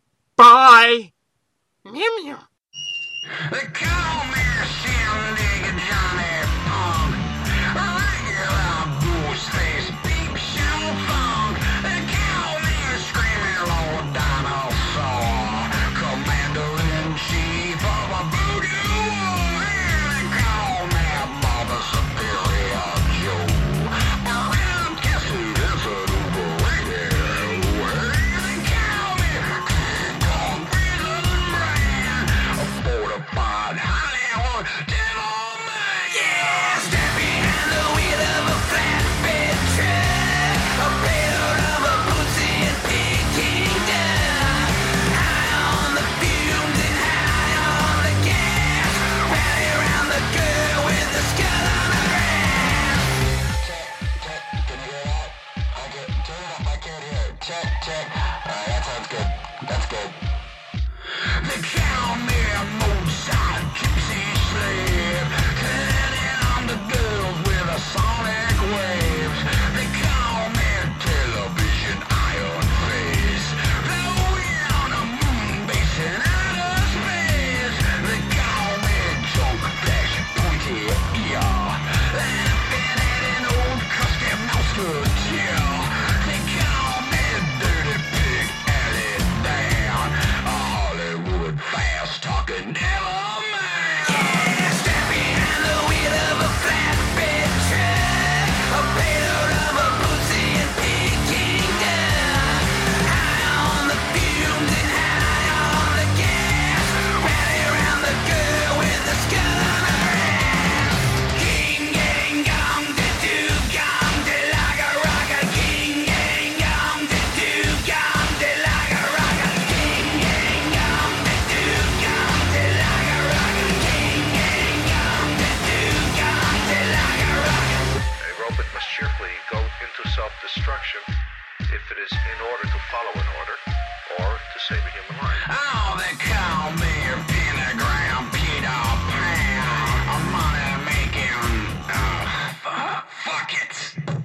Bye. Meow meow. They call me a shindig Johnny Punk, a regular goose face, deep show funk. They call me a screaming old dinosaur, commander-in-chief of a voodoo war. They call me a Mother Superior Joe, around Cassie Desert overrated. They call me King Kong Prison Brand, a fortified Hollywood devil man. Yeah, step behind the wheel of a flatbed truck, a payload of a pussy and Peking duck. High on the fumes and high on the gas, rally around the girl with the skull on her ass. Check, check, can you hear that? I can turn it up, I can't hear it. Check, check. Alright, that sounds good. That's good. They call me a Mozart gypsy slave, turning on the girls with a sonic waves. They call me television iron face, blowing on a moon base in outer space. They call me junk flesh pointy ear, laughing at an old custom musketeer. They call me dirty pig alley down, a Hollywood fast talking devil man. Yeah, step behind the wheel of a flatbed truck, a payload of a pussy and Peking duck. High on the fumes and high on the gas, rally around the girl with the skull on her ass. King gang gong to do gong to like a rocker. King gang gong to do gong to like a rocker. King gang gong to do gong to like a rocker. King gang gong to do gong to like a rocker. A robot must cheerfully go into self-destruction if it is in order to follow an order or to save a human life. Oh, they call me a pentagram Peter Pan, a money making, uh, fu- fuck it.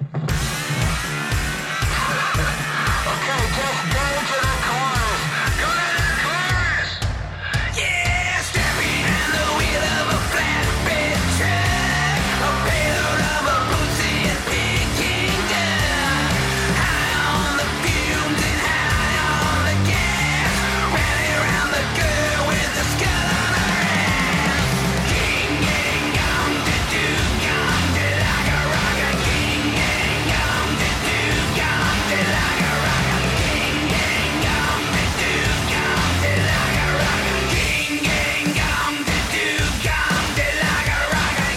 Okay, just go to the chorus. Go to the chorus. Yeah, step behind the wheel of a flatbed truck, a payload of a pussy and Peking duck. High on the fumes and high on the gas, rally around the girl with the skull on her ass. King gang gong to do gong to like a rocker. King gang gong to do gong to like a rocker. King gang gong to do gong to like a rocker. King gang gong to do gong to like a rocker.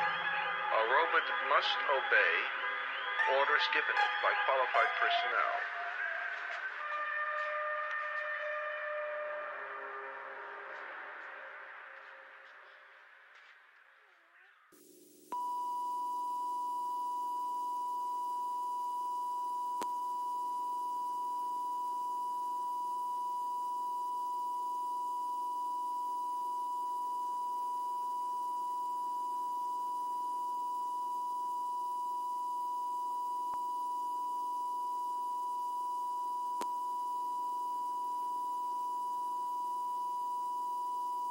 A robot must obey orders given it by qualified personnel.